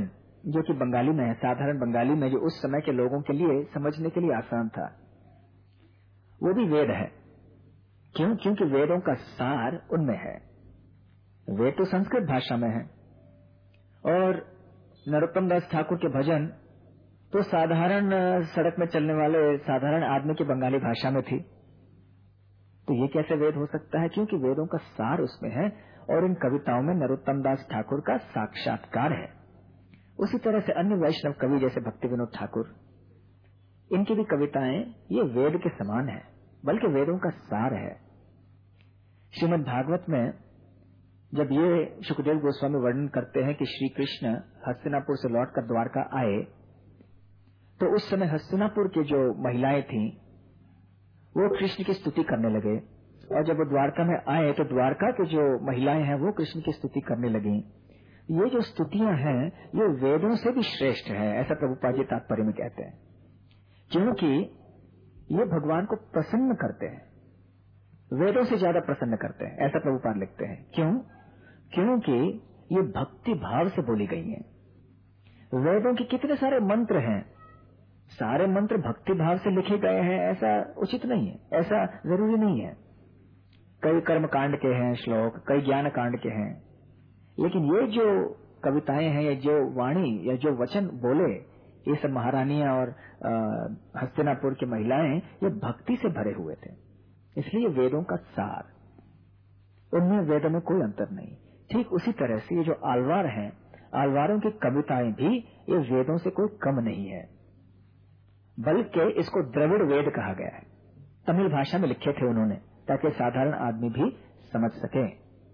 जो कि बंगाली में है, साधारण बंगाली में, जो उस समय के लोगों के लिए समझने के लिए आसान था, वो भी वेद है। क्यों? क्योंकि वेदों का सार उनमें है। वेद तो संस्कृत भाषा में है और नरोत्तम दास ठाकुर के भजन तो साधारण सड़क में चलने वाले साधारण आदमी की बंगाली भाषा में थी। तो ये कैसे वेद हो सकता है? क्योंकि वेदों का सार उसमें है और इन कविताओं में नरोत्तम दास ठाकुर का साक्षात्कार है। उसी तरह से अन्य वैष्णव कवि जैसे भक्ति विनोद ठाकुर, इनकी भी कविताएं ये वेद के समान है, बल्कि वेदों का सार है। श्रीमद् भागवत में जब ये शुकदेव गोस्वामी वर्णन करते हैं कि श्री कृष्ण हस्तिनापुर से लौटकर द्वारका आए, तो उस समय हस्तिनापुर की जो महिलाएं थीं वो कृष्ण की स्तुति करने लगे, और जब वो द्वारका में आए तो द्वारका की जो महिलाएं हैं वो कृष्ण की स्तुति करने लगी। ये जो स्तुतियां हैं ये वेदों से भी श्रेष्ठ है, ऐसा प्रभुपाद जी तात्पर्य में कहते हैं, क्योंकि ये भगवान को प्रसन्न करते हैं, वेदों से ज्यादा प्रसन्न करते हैं, ऐसा प्रभुपाद लिखते हैं। क्यों? क्योंकि ये भक्ति भाव से बोली गई हैं। वेदों के कितने सारे मंत्र हैं, सारे मंत्र भक्ति भाव से लिखे गए हैं ऐसा उचित नहीं है, ऐसा जरूरी नहीं है। कई कर्म कांड के हैं श्लोक, कई ज्ञान कांड के हैं, लेकिन ये जो कविताएं हैं, ये जो वाणी या जो वचन बोले, ये सब महारानियां और हस्तिनापुर की महिलाएं ये भक्ति से भरे हुए थे, इसलिए वेदों का सार, उनमें वेदों में कोई अंतर नहीं। ठीक उसी तरह से ये जो आलवार हैं, आलवारों की कविताएं भी ये वेदों से कोई कम नहीं है, बल्कि इसको द्रविड़ वेद कहा गया है। तमिल भाषा में लिखे थे उन्होंने ताकि साधारण आदमी भी समझ सके।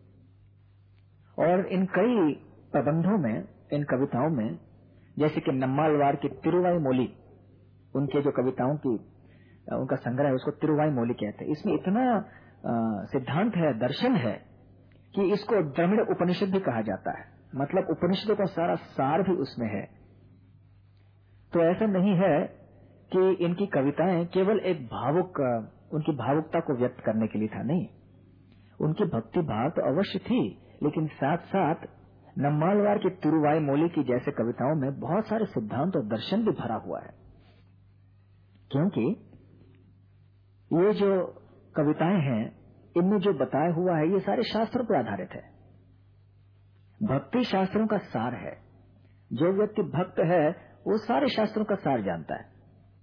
और इन कई प्रबंधों में, इन कविताओं में, जैसे कि नम्मालवार की तिरुवाई मोली, उनके जो कविताओं की उनका संग्रह है उसको तिरुवाई मोली कहते हैं। इसमें इतना सिद्धांत है, दर्शन है कि इसको द्रविड़ उपनिषद भी कहा जाता है, मतलब उपनिषदों का सारा सार भी उसमें है। तो ऐसा नहीं है कि इनकी कविताएं केवल एक भावुक, उनकी भावुकता को व्यक्त करने के लिए था, नहीं, उनकी भक्ति भाव तो अवश्य थी, लेकिन साथ साथ नम्मालवार की तिरुवाई मोली की जैसे कविताओं में बहुत सारे सिद्धांत और दर्शन भी भरा हुआ है, क्योंकि ये जो कविताएं हैं इनमें जो बताया हुआ है ये सारे शास्त्रों पर आधारित है, भक्ति शास्त्रों का सार है। जो व्यक्ति भक्त है वो सारे शास्त्रों का सार जानता है।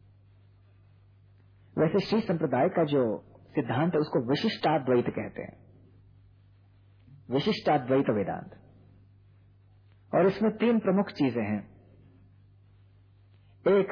वैसे श्री संप्रदाय का जो सिद्धांत है उसको विशिष्टाद्वैत कहते हैं, विशिष्टाद्वैत वेदांत। और इसमें तीन प्रमुख चीजें हैं। एक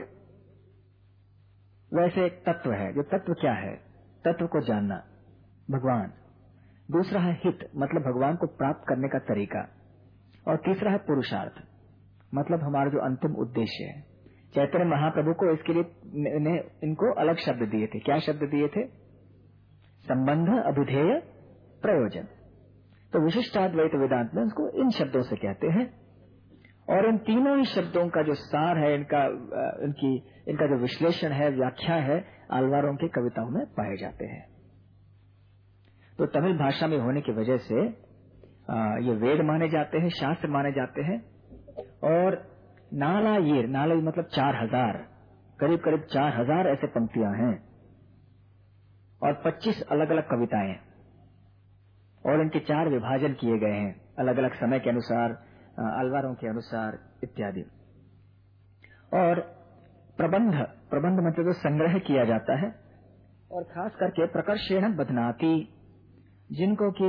वैसे एक तत्व है, जो तत्व क्या है? तत्व को जानना, भगवान। दूसरा है हित, मतलब भगवान को प्राप्त करने का तरीका। और तीसरा है पुरुषार्थ, मतलब हमारा जो अंतिम उद्देश्य है। चैतन्य महाप्रभु को इसके लिए इनको अलग शब्द दिए थे। क्या शब्द दिए थे? संबंध, अभिधेय, प्रयोजन। तो विशिष्टाद्वैत वेदांत में इसको इन शब्दों से कहते हैं। और इन तीनों ही शब्दों का जो सार है, इनका जो विश्लेषण है, व्याख्या है, आलवारों की कविताओं में पाए जाते हैं। तो तमिल भाषा में होने की वजह से ये वेद माने जाते हैं, शास्त्र माने जाते हैं। और नालायिर, नालायिर मतलब 4000, करीब करीब 4000 ऐसे पंक्तियां हैं और 25 अलग अलग कविताएं, और इनके 4 विभाजन किए गए हैं अलग अलग समय के अनुसार, अलवारों के अनुसार इत्यादि। और प्रबंध मतलब संग्रह किया जाता है, और खास करके प्रकर्षेण बध्नाति, जिनको कि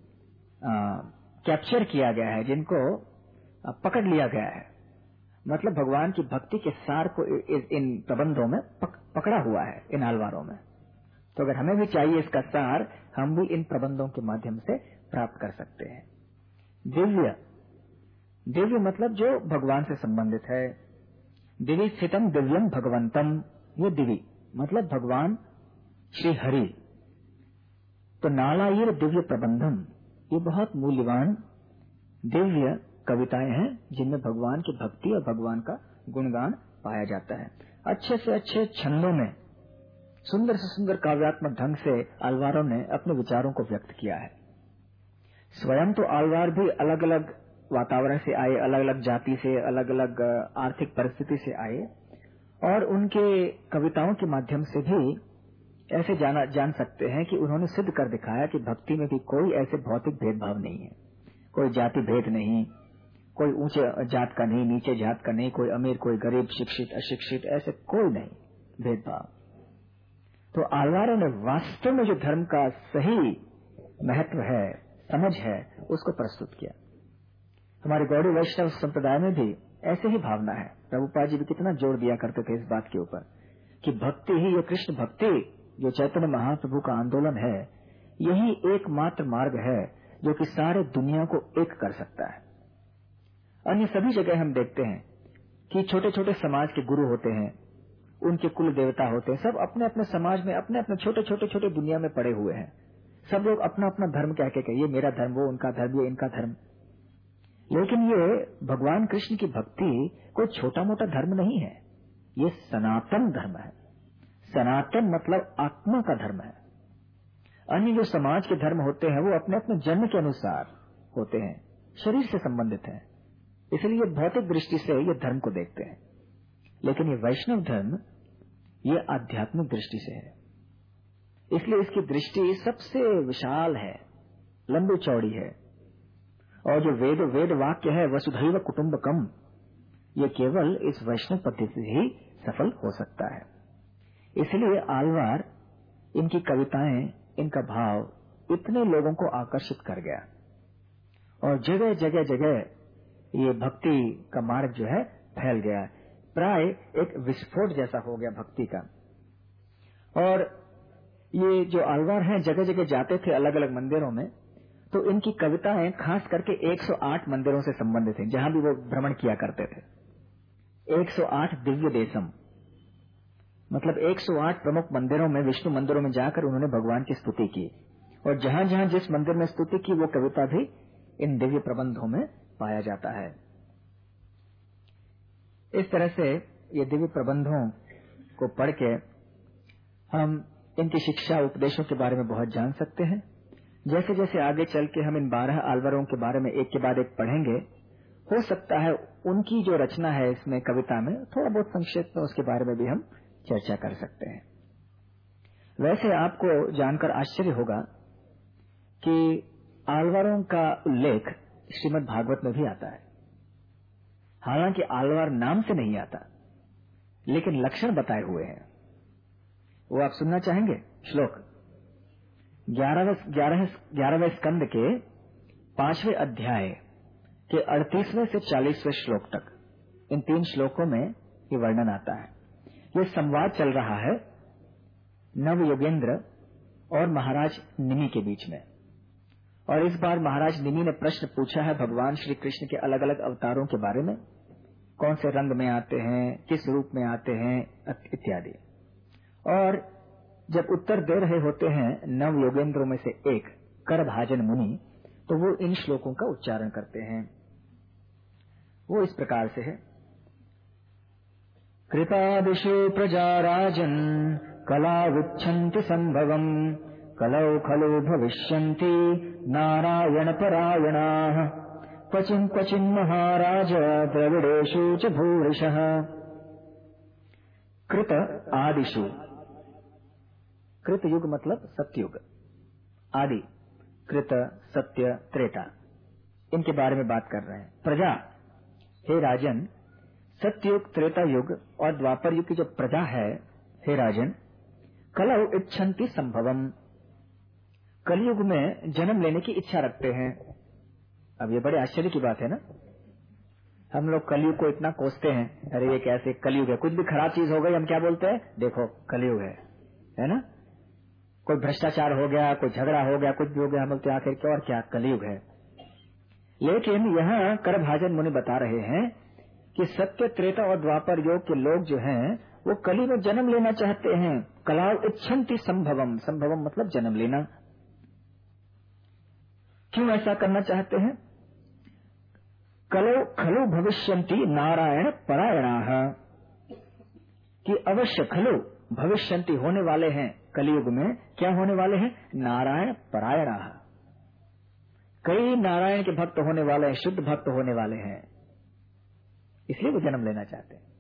कैप्चर किया गया है, जिनको पकड़ लिया गया है, मतलब भगवान की भक्ति के सार को इन प्रबंधों में पकड़ा हुआ है, इन आलवारों में। तो अगर हमें भी चाहिए इसका सार, हम भी इन प्रबंधों के माध्यम से प्राप्त कर सकते हैं। दिव्य, दिव्य मतलब जो भगवान से संबंधित है। दिव्य स्थितम दिव्यम भगवंतम, ये दिव्य मतलब भगवान श्री हरि। तो नालायिर दिव्य प्रबंधम, ये बहुत मूल्यवान दिव्य कविताएं हैं जिनमें भगवान की भक्ति और भगवान का गुणगान पाया जाता है। अच्छे से अच्छे छंदों में, सुंदर से सुंदर काव्यात्मक ढंग से आलवारों ने अपने विचारों को व्यक्त किया है। स्वयं तो आलवार भी अलग अलग वातावरण से आए, अलग अलग जाति से, अलग अलग आर्थिक परिस्थिति से आए, और उनके कविताओं के माध्यम से भी ऐसे जान सकते हैं कि उन्होंने सिद्ध कर दिखाया कि भक्ति में भी कोई ऐसे भौतिक भेदभाव नहीं है, कोई जाति भेद नहीं, कोई ऊंचे जात का नहीं, नीचे जात का नहीं, कोई अमीर कोई गरीब, शिक्षित अशिक्षित, ऐसे कोई नहीं भेदभाव। तो आलवारों ने वास्तव में जो धर्म का सही महत्व है, समझ है, उसको प्रस्तुत किया। हमारे गौड़ी वैष्णव संप्रदाय में भी ऐसे ही भावना है। प्रभुपाद जी भी कितना जोर दिया करते थे इस बात के ऊपर कि भक्ति ही, ये कृष्ण भक्ति जो चैतन्य महाप्रभु का आंदोलन है, यही एकमात्र मार्ग है जो कि सारे दुनिया को एक कर सकता है। अन्य सभी जगह हम देखते हैं कि छोटे छोटे समाज के गुरु होते हैं, उनके कुल देवता होते हैं, सब अपने अपने समाज में अपने अपने छोटे छोटे छोटे दुनिया में पड़े हुए हैं। सब लोग अपना अपना धर्म कह के ये मेरा धर्म, वो उनका धर्म, ये इनका धर्म। लेकिन ये भगवान कृष्ण की भक्ति कोई छोटा मोटा धर्म नहीं है, ये सनातन धर्म है। सनातन मतलब आत्मा का धर्म है। अन्य जो समाज के धर्म होते हैं वो अपने अपने जन्म के अनुसार होते हैं, शरीर से संबंधित हैं, इसलिए भौतिक दृष्टि से ये धर्म को देखते हैं। लेकिन ये वैष्णव धर्म ये आध्यात्मिक दृष्टि से है, इसलिए इसकी दृष्टि सबसे विशाल है, लंबी चौड़ी है। और जो वेद वाक्य है वसुधैव कुटुंबकम, ये केवल इस वैष्णव पद्धति से ही सफल हो सकता है। इसलिए आलवार, इनकी कविताएं, इनका भाव इतने लोगों को आकर्षित कर गया और जगह जगह जगह ये भक्ति का मार्ग जो है फैल गया, प्राय एक विस्फोट जैसा हो गया भक्ति का। और ये जो आलवार हैं जगह जगह जाते थे अलग अलग मंदिरों में, तो इनकी कविताएं खास करके 108 मंदिरों से संबंधित हैं, जहां भी वो भ्रमण किया करते थे। 108 दिव्य देशम, मतलब 108 प्रमुख मंदिरों में, विष्णु मंदिरों में जाकर उन्होंने भगवान की स्तुति की, और जहां जहां जिस मंदिर में स्तुति की वो कविता भी इन दिव्य प्रबंधों में पाया जाता है। इस तरह से ये दिव्य प्रबंधों को पढ़ के हम इनकी शिक्षा उपदेशों के बारे में बहुत जान सकते हैं। जैसे जैसे आगे चल के हम इन 12 आलवारों के बारे में एक के बाद एक पढ़ेंगे, हो सकता है उनकी जो रचना है इसमें कविता में थोड़ा बहुत संक्षेप में उसके बारे में भी हम चर्चा कर सकते हैं। वैसे आपको जानकर आश्चर्य होगा कि आलवारों का उल्लेख श्रीमद् भागवत में भी आता है। हालांकि आलवार नाम से नहीं आता, लेकिन लक्षण बताए हुए हैं। वो आप सुनना चाहेंगे? श्लोक 11वें स्कंद के 5वें अध्याय के 38वें से 40वें श्लोक तक, इन 3 श्लोकों में ये वर्णन आता है। ये संवाद चल रहा है नव योगेंद्र और महाराज निमि के बीच में, और इस बार महाराज निमि ने प्रश्न पूछा है भगवान श्री कृष्ण के अलग अलग अवतारों के बारे में, कौन से रंग में आते हैं, किस रूप में आते हैं इत्यादि। और जब उत्तर दे रहे होते हैं नव योगेंद्रों में से एक करभाजन मुनि, तो वो इन श्लोकों का उच्चारण करते हैं। वो इस प्रकार से है, कृतादिषु प्रजा राजन् कलावुच्छन्ति संभवम् कलौ खलु भविष्यन्ति नारायण परायणाः क्वचिन् क्वचिन् महाराज द्रविडेषु च भूरिशः। कृत आदिषु, कृत युग मतलब सत्युग, आदि कृत सत्य त्रेता, इनके बारे में बात कर रहे हैं। प्रजा, हे राजन, सत्युग, त्रेता युग और द्वापर युग की जो प्रजा है, हे राजन, कलौ इच्छन्ति संभवम, कलयुग में जन्म लेने की इच्छा रखते हैं। अब ये बड़े आश्चर्य की बात है ना, हम लोग कलयुग को इतना कोसते हैं, अरे ये कैसे कलयुग है, कुछ भी खराब चीज हो गई हम क्या बोलते हैं, देखो कलयुग है ना। कोई भ्रष्टाचार हो गया, कोई झगड़ा हो गया, कुछ भी हो गया, हम बोलते आखिर क्या और क्या, कलयुग है। लेकिन यहाँ करभाजन मुनि बता रहे हैं कि सत्य, त्रेता और द्वापर योग के लोग जो हैं वो कली में जन्म लेना चाहते हैं। कलाव इच्छन्ति संभवम, संभवम मतलब जन्म लेना। क्यों ऐसा करना चाहते हैं? कलो खलु भविष्यन्ति नारायण परायणाः, कि अवश्य खलु भविष्यन्ति होने वाले हैं कलयुग में, क्या होने वाले हैं? नारायण परायणाः। कई नारायण के भक्त होने वाले हैं, शुद्ध भक्त होने वाले हैं, इसलिए वो जन्म लेना चाहते हैं।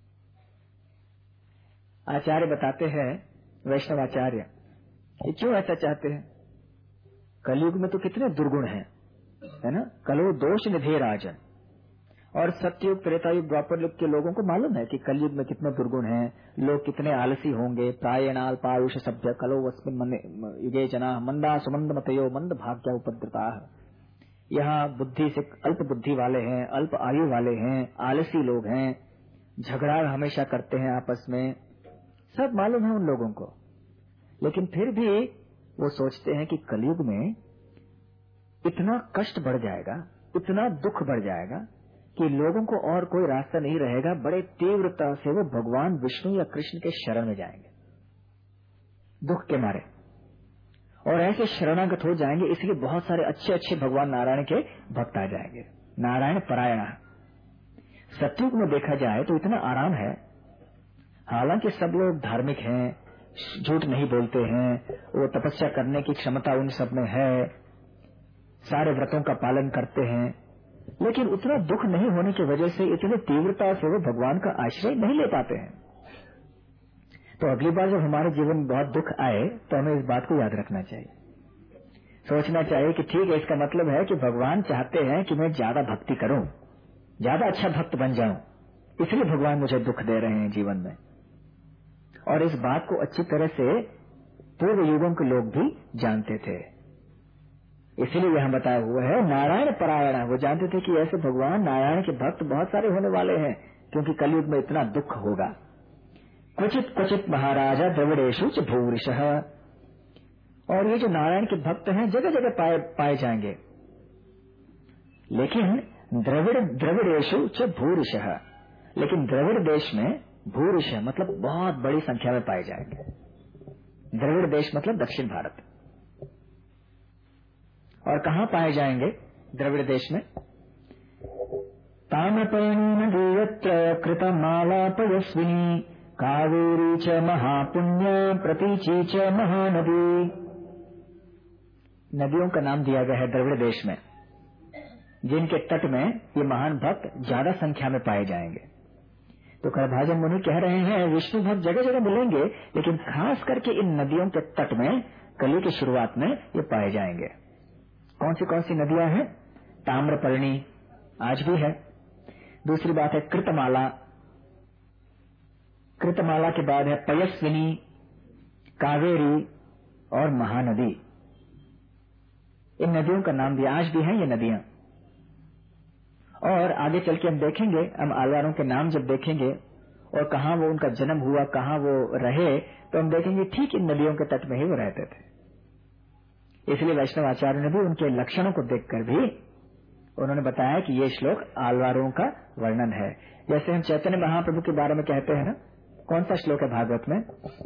आचार्य बताते हैं, वैष्णव आचार्य, ये क्यों ऐसा चाहते हैं? कलयुग में तो कितने दुर्गुण हैं, है ना। कलो दोष निधे राजन। और सत्ययुग, त्रेतायुग, द्वापर युग के लोगों को मालूम है कि कलयुग में कितने दुर्गुण हैं, लोग कितने आलसी होंगे। प्रायणाल पायुष सभ्य कलो वस्मिन युगे जना मंदा सुमंद मतयो मंद भाग्य उपद्रता। यहाँ बुद्धि से अल्प बुद्धि वाले हैं, अल्प आयु वाले हैं, आलसी लोग हैं, झगड़ा हमेशा करते हैं आपस में, सब मालूम है उन लोगों को। लेकिन फिर भी वो सोचते हैं कि कलयुग में इतना कष्ट बढ़ जाएगा, इतना दुख बढ़ जाएगा कि लोगों को और कोई रास्ता नहीं रहेगा, बड़े तीव्रता से वो भगवान विष्णु या कृष्ण के शरण में जाएंगे दुख के मारे, और ऐसे शरणागत हो जाएंगे। इसलिए बहुत सारे अच्छे अच्छे भगवान नारायण के भक्त आ जाएंगे, नारायण परायण। सतयुग में देखा जाए तो इतना आराम है, हालांकि सब लोग धार्मिक हैं, झूठ नहीं बोलते हैं, वो तपस्या करने की क्षमता उन सब में है, सारे व्रतों का पालन करते हैं, लेकिन उतना दुख नहीं होने की वजह से इतनी तीव्रता से वो भगवान का आश्रय नहीं ले पाते हैं। तो अगली बार जब हमारे जीवन में बहुत दुख आए तो हमें इस बात को याद रखना चाहिए, सोचना चाहिए कि ठीक है, इसका मतलब है कि भगवान चाहते हैं कि मैं ज्यादा भक्ति करूं, ज्यादा अच्छा भक्त बन जाऊं, इसलिए भगवान मुझे दुख दे रहे हैं जीवन में। और इस बात को अच्छी तरह से पूर्व युगों के लोग भी जानते थे, इसीलिए यहाँ बताया हुआ है नारायण परायण। वो जानते थे कि ऐसे भगवान नारायण के भक्त बहुत सारे होने वाले हैं, क्योंकि कलयुग में इतना दुख होगा। क्वचित क्वचित महाराजा द्रविड़ेषु च भूरिशः। और ये जो नारायण के भक्त हैं जगह जगह पाए जाएंगे, लेकिन द्रविड़ेषु च भूरिशः, लेकिन द्रविड़ देश में भूरिश मतलब बहुत बड़ी संख्या में पाए जाएंगे। द्रविड़ देश मतलब दक्षिण भारत। और कहाँ पाए जाएंगे द्रविड़ देश में? ताम्रपर्णी नदी यत्र कृतमालापयस्विनी कावेरी च महापुण्य प्रतीची च महानदी। नदियों का नाम दिया गया है द्रविड़ देश में, जिनके तट में ये महान भक्त ज्यादा संख्या में पाए जाएंगे। तो करभाजन मुनि कह रहे हैं विष्णु भक्त जगह जगह मिलेंगे, लेकिन खास करके इन नदियों के तट में कली की शुरुआत में ये पाए जाएंगे। कौन सी नदियां हैं? ताम्रपर्णी आज भी है। दूसरी बात है कृतमाला, कृतमाला के बाद है पयस्विनी, कावेरी और महानदी। इन नदियों का नाम भी आज भी है ये नदियां। और आगे चल के हम देखेंगे, हम आलवारों के नाम जब देखेंगे और कहाँ वो उनका जन्म हुआ, कहाँ वो रहे, तो हम देखेंगे ठीक इन नदियों के तट में ही वो रहते थे। इसलिए वैष्णव आचार्य ने भी उनके लक्षणों को देखकर भी उन्होंने बताया कि ये श्लोक आलवारों का वर्णन है। जैसे हम चैतन्य महाप्रभु के बारे में कहते हैं ना, कौन सा श्लोक है भागवत में?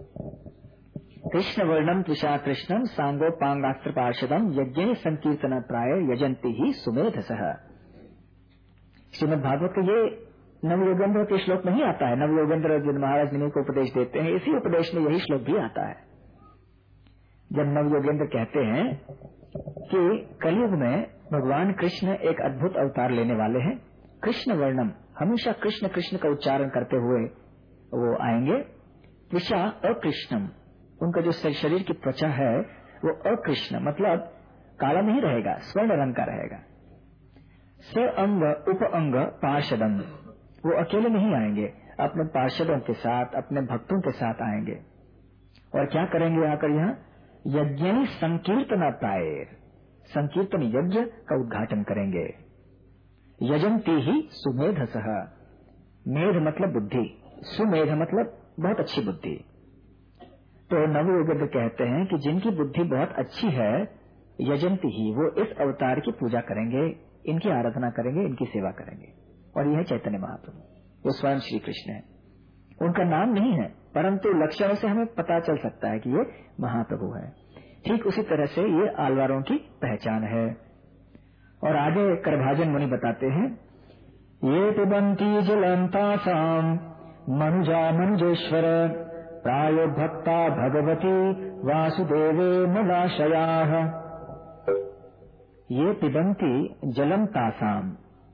कृष्ण वर्णम त्रिषा कृष्णम सांगोपांगास्त्र पार्षदम यज्ञ संकीर्तन प्राय यजंती ही सुमेधसः। श्रीमद् भागवत के ये नवयोगेंद्र के श्लोक नहीं आता है। नवयोगेंद्र अर्जुन महाराज जिन्हें को उपदेश देते हैं, इसी उपदेश में यही श्लोक भी आता है। जब नवयोगेंद्र कहते हैं कि कलयुग में भगवान कृष्ण एक अद्भुत अवतार लेने वाले हैं, कृष्ण वर्णम, हमेशा कृष्ण कृष्ण का उच्चारण करते हुए वो आएंगे। त्वचा अकृष्णम, उनका जो शरीर की त्वचा है वो अकृष्ण मतलब काला नहीं रहेगा, स्वर्ण रंग का रहेगा। स अंग उप अंग पार्षदम, वो अकेले नहीं आएंगे, अपने पार्षदों के साथ, अपने भक्तों के साथ आएंगे। और क्या करेंगे आकर यहाँ? यज्ञ संकीर्तन प्राय, संकीर्तन यज्ञ का उद्घाटन करेंगे। यजंती ही सुमेधसः, मेध मतलब बुद्धि, सुमेध मतलब बहुत अच्छी बुद्धि। तो नवयोगेंद्र कहते हैं कि जिनकी बुद्धि बहुत अच्छी है, यजंती ही, वो इस अवतार की पूजा करेंगे, इनकी आराधना करेंगे, इनकी सेवा करेंगे। और यह चैतन्य महाप्रभु, वो स्वयं श्री कृष्ण है। उनका नाम नहीं है, परंतु लक्षणों से हमें पता चल सकता है कि ये महाप्रभु है। ठीक उसी तरह से ये आलवारों की पहचान है। और आगे करभाजन मुनि बताते हैं, ये पिबंती जलंतासाम मनुजा मनुजेश्वर प्रायो भक्ता भगवती वासुदेवे मदाशयाः। ये पिबंती जलम तासाम,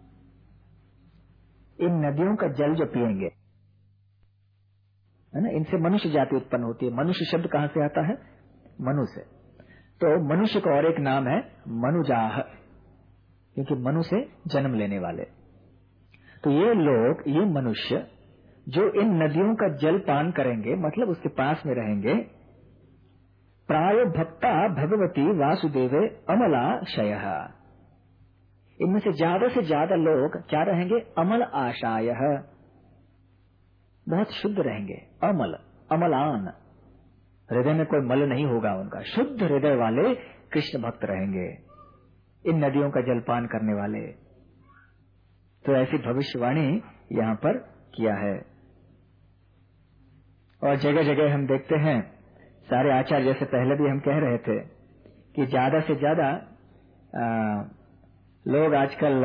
इन नदियों का जल जो पिएंगे, है ना, इनसे मनुष्य जाति उत्पन्न होती है। मनुष्य शब्द कहां से आता है? मनु से। तो मनुष्य का और एक नाम है मनुजाह, क्योंकि मनु से जन्म लेने वाले। तो ये लोग, ये मनुष्य जो इन नदियों का जल पान करेंगे, मतलब उसके पास में रहेंगे, प्रायो भक्ता भगवती वासुदेवे अमला शयः, इनमें से ज्यादा लोग क्या रहेंगे? अमल आशाय, बहुत शुद्ध रहेंगे। अमल, अमलान, हृदय में कोई मल नहीं होगा उनका, शुद्ध हृदय वाले कृष्ण भक्त रहेंगे, इन नदियों का जलपान करने वाले। तो ऐसी भविष्यवाणी यहाँ पर किया है। और जगह जगह हम देखते हैं, सारे आचार्य जैसे पहले भी हम कह रहे थे कि ज्यादा से ज्यादा लोग आजकल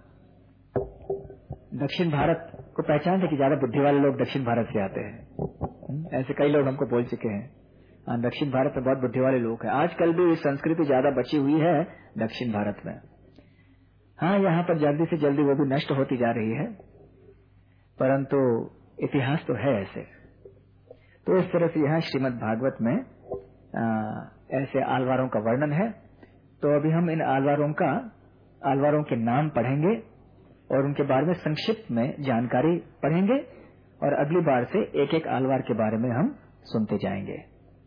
दक्षिण भारत को पहचानते कि ज्यादा बुद्धि वाले लोग दक्षिण भारत से आते हैं। ऐसे कई लोग हमको बोल चुके हैं, दक्षिण भारत में बहुत बुद्धि वाले लोग हैं। आजकल भी संस्कृति ज्यादा बची हुई है दक्षिण भारत में। हाँ, यहाँ पर जल्दी से जल्दी वो भी नष्ट होती जा रही है, परंतु इतिहास तो है ऐसे। तो इस तरह से यहाँ श्रीमद् भागवत में ऐसे आलवारों का वर्णन है। तो अभी हम इन आलवारों के नाम पढ़ेंगे और उनके बारे में संक्षिप्त में जानकारी पढ़ेंगे, और अगली बार से एक एक आलवार के बारे में हम सुनते जाएंगे।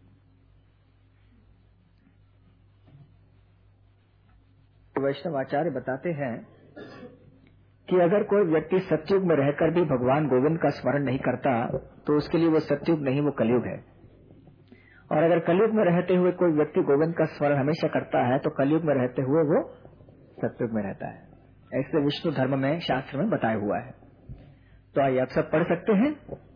वैष्णव आचार्य बताते हैं कि अगर कोई व्यक्ति सतयुग में रहकर भी भगवान गोविंद का स्मरण नहीं करता तो उसके लिए वो सतयुग नहीं, वो कलयुग है। और अगर कलयुग में रहते हुए कोई व्यक्ति गोविंद का स्मरण हमेशा करता है तो कलयुग में रहते हुए वो सतयुग में रहता है। ऐसे विष्णु धर्म में, शास्त्र में बताया हुआ है। तो आइए आप सब पढ़ सकते हैं।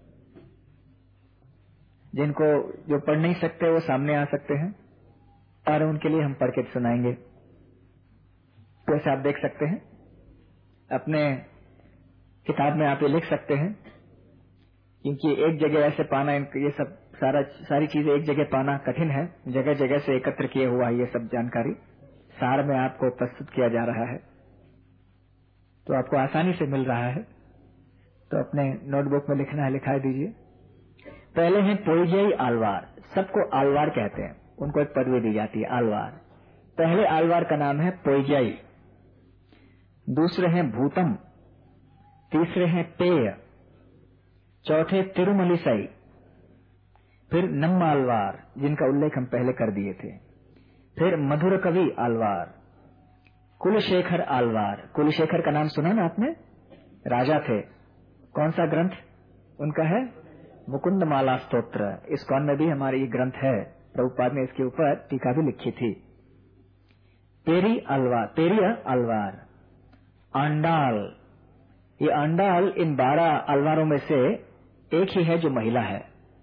जिनको जो पढ़ नहीं सकते वो सामने आ सकते हैं, और उनके लिए हम पढ़ के सुनाएंगे। वैसे आप देख सकते हैं, अपने किताब में आप ये लिख सकते हैं, क्योंकि एक जगह ऐसे पाना, ये सब सारी चीजें एक जगह पाना कठिन है। जगह जगह से एकत्र किए हुआ ये सब जानकारी सार में आपको प्रस्तुत किया जा रहा है, तो आपको आसानी से मिल रहा है। तो अपने नोटबुक में लिखना है, लिखा दीजिए। पहले हैं पोइजई आलवार। सबको आलवार कहते हैं, उनको एक पदवी दी जाती है, आलवार। पहले आलवार का नाम है पोइजई, दूसरे हैं भूतम, तीसरे हैं पेय, चौथे तिरुमलिसई, फिर नम्मालवार जिनका उल्लेख हम पहले कर दिए थे, फिर मधुर कवि आलवार, कुलशेखर आलवार। कुलशेखर का नाम सुना ना आपने? राजा थे। कौन सा ग्रंथ उनका है? मुकुंद माला स्तोत्र। इस्कॉन में भी हमारे ये ग्रंथ है, प्रभुपाद ने इसके ऊपर टीका भी लिखी थी। पेरिया आलवार, आंडाल। ये आंडाल इन 12 आलवारों में से एक ही है जो महिला है।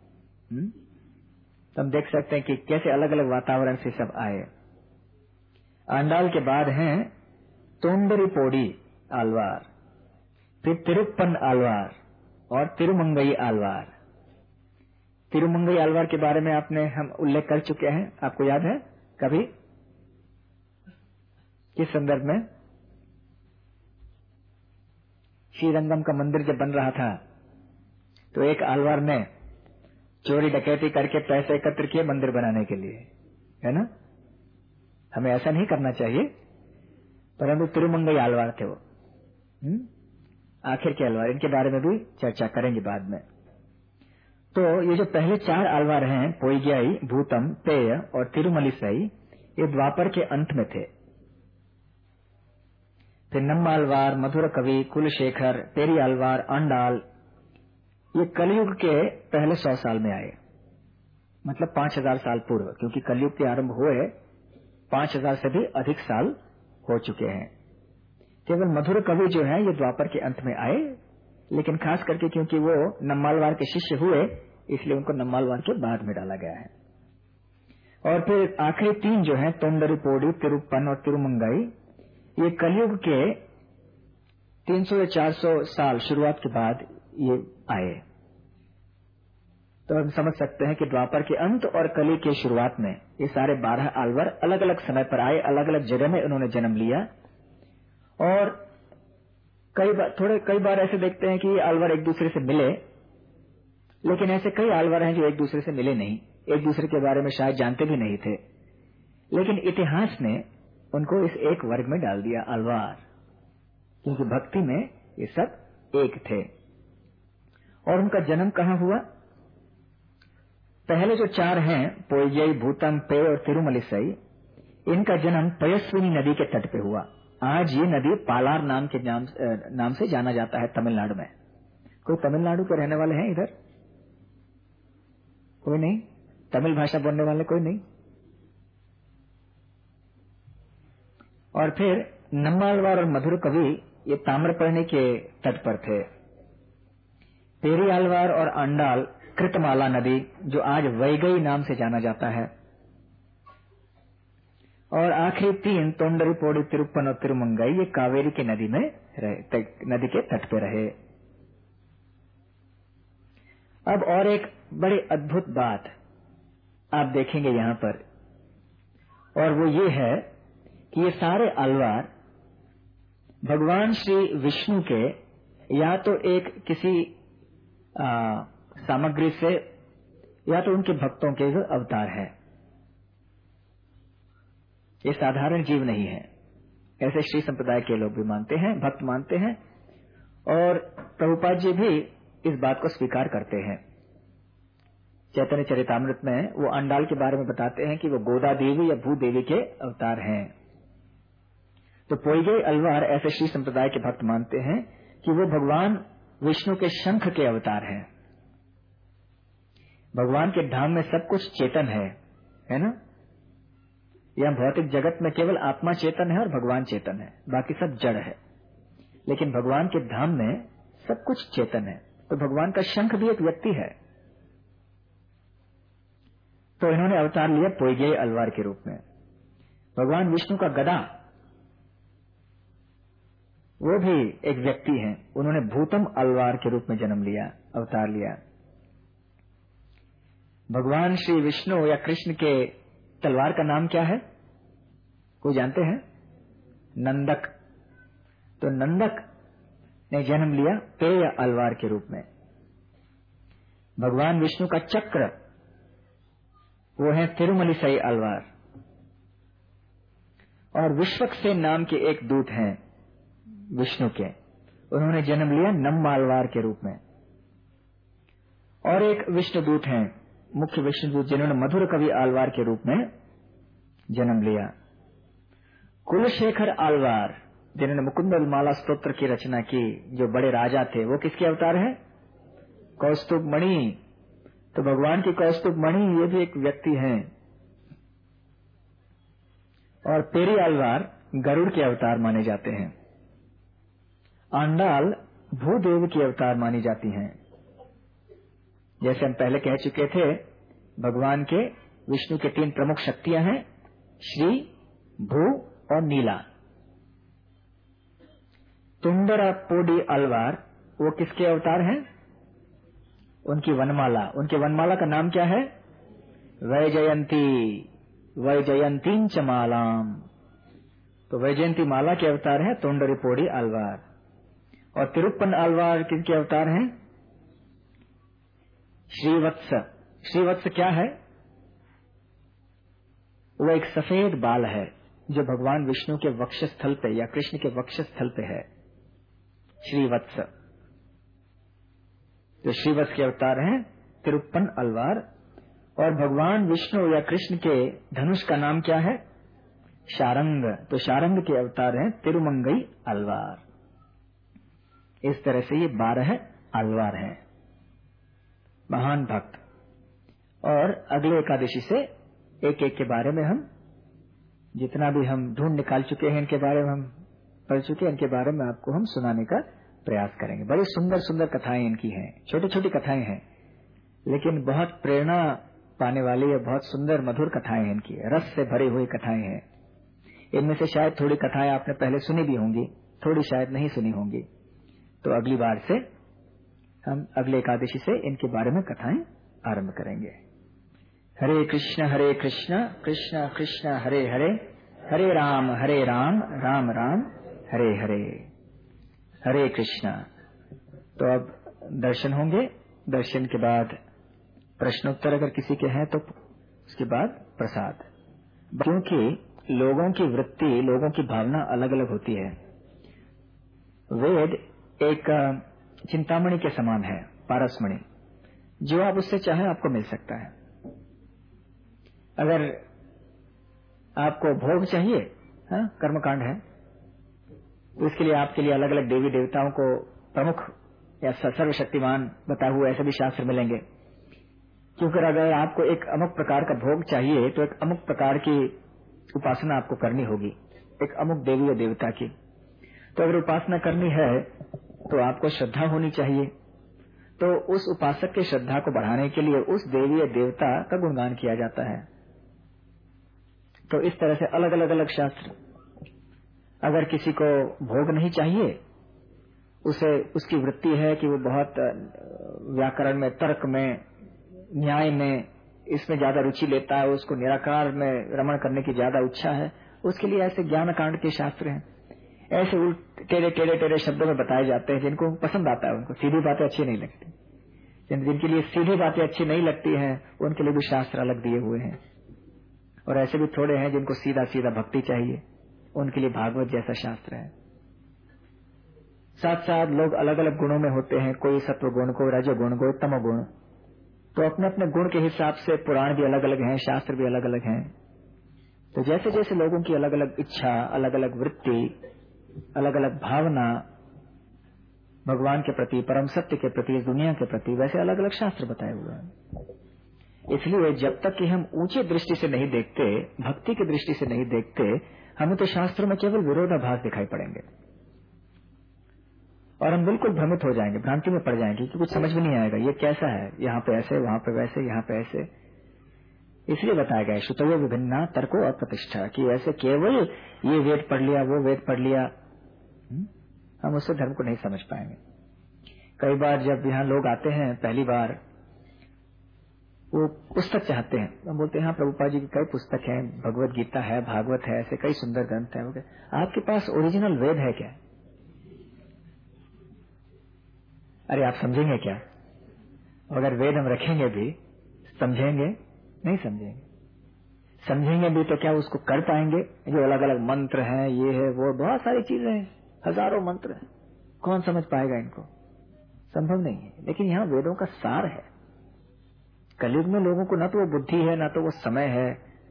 तो हम देख सकते हैं कि कैसे अलग अलग वातावरण से सब आए। आंडाल के बाद हैं तोंदरीपोडी आलवार, फिर तिरुप्पन आलवार और तिरुमंगई आलवार। तिरुमंगई आलवार के बारे में हम उल्लेख कर चुके हैं, आपको याद है कभी? किस संदर्भ में? श्रीरंगम का मंदिर जब बन रहा था तो एक आलवार ने चोरी डकैती करके पैसे एकत्र किए मंदिर बनाने के लिए, है ना? हमें ऐसा नहीं करना चाहिए, परंतु तिरुमंगई आलवार थे वो। आखिर के आलवार, इनके बारे में भी चर्चा करेंगे बाद में। तो ये जो पहले 4 आलवार हैं, पोइजई, भूतम, पेय और तिरुमलिसई, ये द्वापर के अंत में थे। फिर नम्मालवार, मधुर कवि, कुलशेखर, पेरी आलवार, आंडाल, ये कलयुग के पहले 100 साल में आए, मतलब 5000 साल पूर्व, क्योंकि कलयुग के आरंभ हुए 5000 से भी अधिक साल हो चुके हैं। केवल मधुर कवि जो है ये द्वापर के अंत में आए, लेकिन खास करके क्योंकि वो नम्मालवार के शिष्य हुए, इसलिए उनको नम्मालवार के बाद में डाला गया है। और फिर आखिरी 3 जो है, तोंदरीपोडी, तिरुप्पन और तिरुमंगई, ये कलयुग के 300 या 400 साल शुरुआत के बाद ये आए। तो हम समझ सकते हैं कि द्वापर के अंत और कली के शुरुआत में ये सारे 12 आलवर अलग अलग समय पर आए, अलग अलग जगह में उन्होंने जन्म लिया। और कई बार ऐसे देखते हैं कि ये आलवर एक दूसरे से मिले, लेकिन ऐसे कई आलवर हैं जो एक दूसरे से मिले नहीं, एक दूसरे के बारे में शायद जानते भी नहीं थे, लेकिन इतिहास ने उनको इस एक वर्ग में डाल दिया, आलवार, क्योंकि भक्ति में ये सब एक थे। और उनका जन्म कहाँ हुआ? पहले जो 4 हैं, पोइजई, भूतम, पे और तिरुमलिसई, इनका जन्म पयस्विनी नदी के तट पे हुआ। आज ये नदी पालार नाम से जाना जाता है तमिलनाडु में। कोई तमिलनाडु के रहने वाले हैं इधर? कोई नहीं? तमिल भाषा बोलने वाले कोई नहीं? और फिर नम्मालवार और मधुर कवि ये ताम्रपर्णी के तट पर थे। पेरियालवार और अंडाल कृतमाला नदी, जो आज वैगई नाम से जाना जाता है। और आखिरी 3 तोंडरीपोड़ी, तिरुप्पन और तिरुमंगई, ये कावेरी की नदी के तट पे रहे। अब और एक बड़ी अद्भुत बात आप देखेंगे यहाँ पर, और वो ये है कि ये सारे आलवार भगवान श्री विष्णु के या तो एक किसी सामग्री से या तो उनके भक्तों के जो अवतार है। ये साधारण जीव नहीं है, ऐसे श्री संप्रदाय के लोग भी मानते हैं, भक्त मानते हैं, और प्रभुपाद जी भी इस बात को स्वीकार करते हैं। चैतन्य चरितामृत में वो अंडाल के बारे में बताते हैं कि वो गोदा देवी या भू देवी के अवतार हैं। तो पोइगई अलवार ऐसे श्री संप्रदाय के भक्त मानते हैं कि वो भगवान विष्णु के शंख के अवतार हैं। भगवान के धाम में सब कुछ चेतन है ना? यह भौतिक जगत में केवल आत्मा चेतन है और भगवान चेतन है, बाकी सब जड़ है। लेकिन भगवान के धाम में सब कुछ चेतन है, तो भगवान का शंख भी एक व्यक्ति है। तो इन्होंने अवतार लिया पोइगई अलवार के रूप में। भगवान विष्णु का गदा, वो भी एक व्यक्ति हैं, उन्होंने भूतम अलवार के रूप में जन्म लिया, अवतार लिया। भगवान श्री विष्णु या कृष्ण के तलवार का नाम क्या है? कोई जानते हैं? नंदक। तो नंदक ने जन्म लिया पेय अलवार के रूप में। भगवान विष्णु का चक्र, वो है तिरुमलिसई अलवार। और विश्वक्सेन नाम के एक दूत हैं विष्णु के, उन्होंने जन्म लिया नम्मालवार के रूप में। और एक विष्णु दूत हैं, मुख्य विष्णु दूत, जिन्होंने मधुर कवि आलवार के रूप में जन्म लिया। कुलशेखर आलवार, जिन्होंने मुकुंद माला स्तोत्र की रचना की, जो बड़े राजा थे, वो किसके अवतार है? कौस्तुभ मणि। तो भगवान की कौस्तुभ मणि ये भी एक व्यक्ति हैं। और पेरी आलवार गरुड़ के अवतार माने जाते हैं। आंडाल भूदेव की अवतार मानी जाती हैं। जैसे हम पहले कह चुके थे, भगवान के विष्णु के 3 प्रमुख शक्तियां हैं, श्री, भू और नीला। तुंडरपोडी अलवार, वो किसके अवतार हैं? उनकी वनमाला, उनके वनमाला का नाम क्या है? वैजयंती, वैजयंतीं च मालाम। तो वैजयंती माला के अवतार है तुंडरपोडी अलवार। और तिरुप्पन अलवार किनके अवतार हैं? श्रीवत्स। श्रीवत्स क्या है? वो एक सफेद बाल है जो भगवान विष्णु के वक्षस्थल पे या कृष्ण के वक्षस्थल पे है, श्रीवत्स। तो श्रीवत्स के अवतार हैं तिरुप्पन अलवार। और भगवान विष्णु या कृष्ण के धनुष का नाम क्या है? शारंग। तो शारंग के अवतार हैं तिरुमंगई अलवार। इस तरह से ये 12 अलवार हैं, महान भक्त। और अगले एकादशी से एक एक के बारे में हम जितना भी हम ढूंढ निकाल चुके हैं, इनके बारे में हम पढ़ चुके हैं, इनके बारे में आपको हम सुनाने का प्रयास करेंगे। बड़ी सुंदर सुंदर कथाएं इनकी हैं, छोटी छोटी कथाएं हैं, लेकिन बहुत प्रेरणा पाने वाली और बहुत सुंदर मधुर कथाएं हैं इनकी, रस से भरी हुई कथाएं हैं। इनमें से शायद थोड़ी कथाएं आपने पहले सुनी भी होंगी, थोड़ी शायद नहीं सुनी होंगी। तो अगली बार से हम अगले एकादशी से इनके बारे में कथाएं आरंभ करेंगे। हरे कृष्ण कृष्ण कृष्ण हरे हरे, हरे राम राम राम हरे हरे। हरे कृष्णा। तो अब दर्शन होंगे, दर्शन के बाद प्रश्नोत्तर अगर किसी के हैं तो उसके बाद प्रसाद। क्योंकि लोगों की वृत्ति, लोगों की भावना अलग अलग होती है। वेद एक चिंतामणि के समान है, पारसमणि, जो आप उससे चाहें आपको मिल सकता है। अगर आपको भोग चाहिए, हाँ, कर्मकांड है, तो इसके लिए आपके लिए अलग अलग देवी देवताओं को प्रमुख या सर्वशक्तिमान बताए हुए ऐसे भी शास्त्र मिलेंगे। क्योंकि अगर आपको एक अमुक प्रकार का भोग चाहिए तो एक अमुक प्रकार की उपासना आपको करनी होगी, एक अमुक देवी या देवता की। तो अगर उपासना करनी है तो आपको श्रद्धा होनी चाहिए। तो उस उपासक की श्रद्धा को बढ़ाने के लिए उस देवी या देवता का गुणगान किया जाता है। तो इस तरह से अलग अलग शास्त्र। अगर किसी को भोग नहीं चाहिए, उसे उसकी वृत्ति है कि वो बहुत व्याकरण में, तर्क में, न्याय में, इसमें ज्यादा रुचि लेता है, उसको निराकार में रमण करने की ज्यादा इच्छा है, उसके लिए ऐसे ज्ञान कांड के शास्त्र हैं। ऐसे टेढ़े शब्दों में बताए जाते हैं जिनको पसंद आता है, उनको सीधी बातें अच्छी नहीं लगती। जिनके लिए सीधी बातें अच्छी नहीं लगती हैं उनके लिए भी शास्त्र अलग दिए हुए हैं। और ऐसे भी थोड़े हैं जिनको सीधा सीधा भक्ति चाहिए, उनके लिए भागवत जैसा शास्त्र है। साथ साथ लोग अलग अलग गुणों में होते हैं, कोई सत्व गुण, कोई रजोगुण, कोई तमोगुण। तो अपने अपने गुण के हिसाब से पुराण भी अलग अलग हैं, शास्त्र भी अलग अलग हैं। तो जैसे जैसे लोगों की अलग अलग इच्छा, अलग अलग वृत्ति, अलग अलग भावना भगवान के प्रति, परम सत्य के प्रति, इस दुनिया के प्रति, वैसे अलग अलग शास्त्र बताए हुए हैं। इसलिए जब तक कि हम ऊंची दृष्टि से नहीं देखते, भक्ति की दृष्टि से नहीं देखते, हमें तो शास्त्रों में केवल विरोधाभास दिखाई पड़ेंगे और हम बिल्कुल भ्रमित हो जाएंगे, भ्रांति में पड़ जाएंगे कि कुछ समझ में नहीं आएगा, ये कैसा है, यहाँ पे ऐसे, वहां पे वैसे, यहाँ पे ऐसे। इसलिए बताया गया श्रुतयो विभिन्ना तर्को अप्रतिष्ठा, कि ऐसे केवल ये वेद पढ़ लिया, वो वेद पढ़ लिया, हम उससे धर्म को नहीं समझ पाएंगे। कई बार जब यहाँ लोग आते हैं पहली बार, वो पुस्तक चाहते हैं, हम बोलते हैं हाँ प्रभुपाद जी की कई पुस्तक हैं, भगवत गीता है, भागवत है, ऐसे कई सुंदर ग्रंथ हैं। आपके पास ओरिजिनल वेद है क्या? अरे आप समझेंगे क्या? अगर वेद हम रखेंगे भी, समझेंगे नहीं? समझेंगे भी तो क्या उसको कर पाएंगे? जो अलग अलग मंत्र हैं, ये है वो, बहुत सारी चीजें हैं, हजारों मंत्र हैं, कौन समझ पाएगा इनको? संभव नहीं है। लेकिन यहाँ वेदों का सार है। कलयुग में लोगों को न तो वो बुद्धि है, न तो वो समय है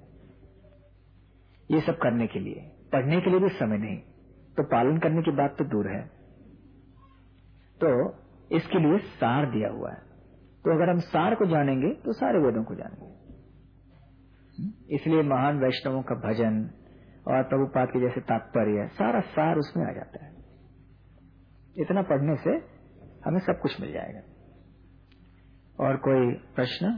ये सब करने के लिए, पढ़ने के लिए भी समय नहीं, तो पालन करने की बात तो दूर है। तो इसके लिए सार दिया हुआ है। तो अगर हम सार को जानेंगे तो सारे वेदों को जानेंगे। इसलिए महान वैष्णवों का भजन और प्रभुपाद के जैसे तात्पर्य, सारा सार उसमें आ जाता है। इतना पढ़ने से हमें सब कुछ मिल जाएगा। और कोई प्रश्न?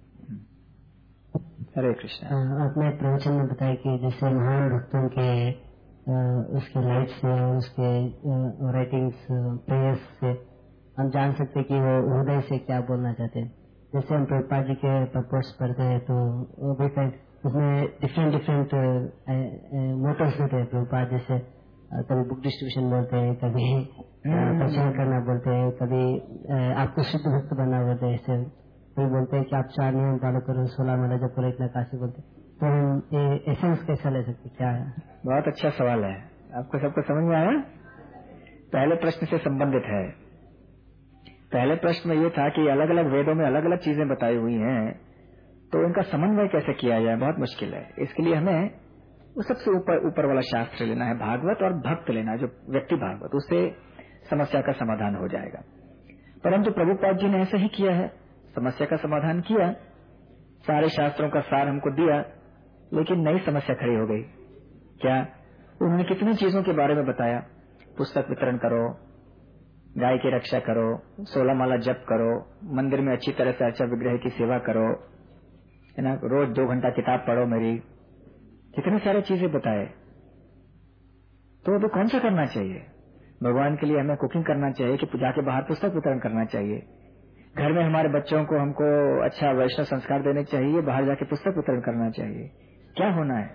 हरे कृष्ण।
आपने प्रवचन में बताया कि जैसे महान भक्तों के उसके लाइफ से, उसके राइटिंग्स, प्रेयर्स से हम जान सकते कि वो हृदय से क्या बोलना चाहते हैं। जैसे हम प्रभुपाद जी के पर्पस पढ़ते हैं तो उसमें डिफरेंट मोटर्स होते हैं प्रभुपाद, जैसे कभी बुक डिस्ट्रीब्यूशन बोलते हैं, कभी प्रचार करना बोलते हैं, कभी आपको शुद्ध भक्त बनना बोलते हैं, ऐसे कोई बोलते हैं कि आप 4 नियम फॉलो करो, 16 माला जब करो, इतना काशी बोलते हैं। तो हम एसेंस कैसा ले सकते, क्या है?
बहुत अच्छा सवाल है। आपको सबको समझ में आया? पहले प्रश्न से संबंधित है। पहले प्रश्न में ये था कि अलग अलग वेदों में अलग अलग चीजें बताई हुई हैं, तो इनका समन्वय कैसे किया जाए, बहुत मुश्किल है। इसके लिए हमें वो सबसे ऊपर वाला शास्त्र लेना है, भागवत, और भक्त लेना है, जो व्यक्ति भागवत, उससे समस्या का समाधान हो जाएगा। परंतु प्रभुपाद जी ने ऐसा ही किया है, समस्या का समाधान किया, सारे शास्त्रों का सार हमको दिया, लेकिन नई समस्या खड़ी हो गई। क्या? उन्होंने कितनी चीजों के बारे में बताया, पुस्तक वितरण करो, गाय की रक्षा करो, 16 माला जप करो, मंदिर में अच्छी तरह से अर्चा विग्रह की सेवा करो, है ना, रोज 2 घंटा किताब पढ़ो मेरी, कितनी सारी चीजें बताए। तो अभी कौन सा करना चाहिए? भगवान के लिए हमें कुकिंग करना चाहिए कि जाके बाहर पुस्तक वितरण करना चाहिए? घर में हमारे बच्चों को हमको अच्छा वैष्णव संस्कार देने चाहिए, बाहर जाके पुस्तक वितरण करना चाहिए। क्या होना है?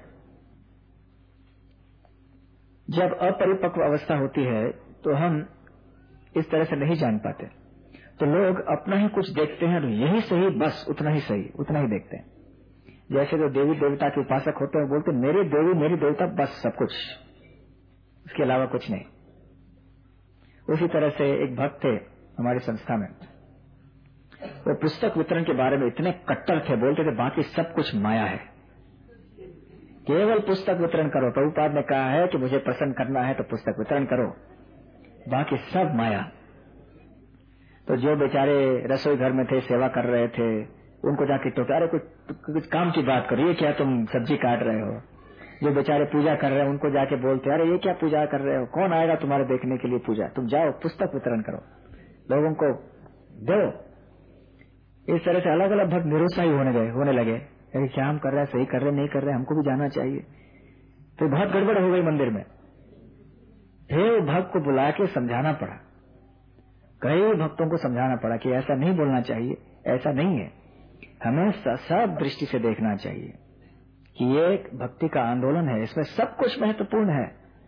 जब अपरिपक्व अवस्था होती है तो हम इस तरह से नहीं जान पाते, तो लोग अपना ही कुछ देखते हैं और यही सही, बस उतना ही सही, उतना ही देखते हैं। जैसे जो देवी देवता के उपासक होते हैं, बोलते मेरे देवी मेरी देवता, बस सब कुछ, इसके अलावा कुछ नहीं। उसी तरह से एक भक्त थे हमारी संस्था में, वो पुस्तक वितरण के बारे में इतने कट्टर थे, बोलते थे बाकी सब कुछ माया है, केवल पुस्तक वितरण करो। प्रभुपाद ने कहा है कि मुझे प्रसन्न करना है तो पुस्तक वितरण करो, बाकी सब माया। तो जो बेचारे रसोई घर में थे, सेवा कर रहे थे, उनको जाके टोका, अरे कुछ काम की बात करो, ये क्या तुम सब्जी काट रहे हो। जो बेचारे पूजा कर रहे हैं उनको जाके बोलते, अरे ये क्या पूजा कर रहे हो, कौन आएगा तुम्हारे देखने के लिए पूजा, तुम जाओ पुस्तक वितरण करो, लोगों को दो। इस तरह से अलग अलग भक्त निरुत्साही होने लगे, अरे क्या हम कर रहे हैं, सही कर रहे नहीं कर रहे, हमको भी जाना चाहिए। तो बहुत गड़बड़ हो गई मंदिर में। फिर भक्त को बुला के समझाना पड़ा, कई भक्तों को समझाना पड़ा कि ऐसा नहीं बोलना चाहिए, ऐसा नहीं है, हमें सब दृष्टि से देखना चाहिए कि ये एक भक्ति का आंदोलन है, इसमें सब कुछ महत्वपूर्ण है।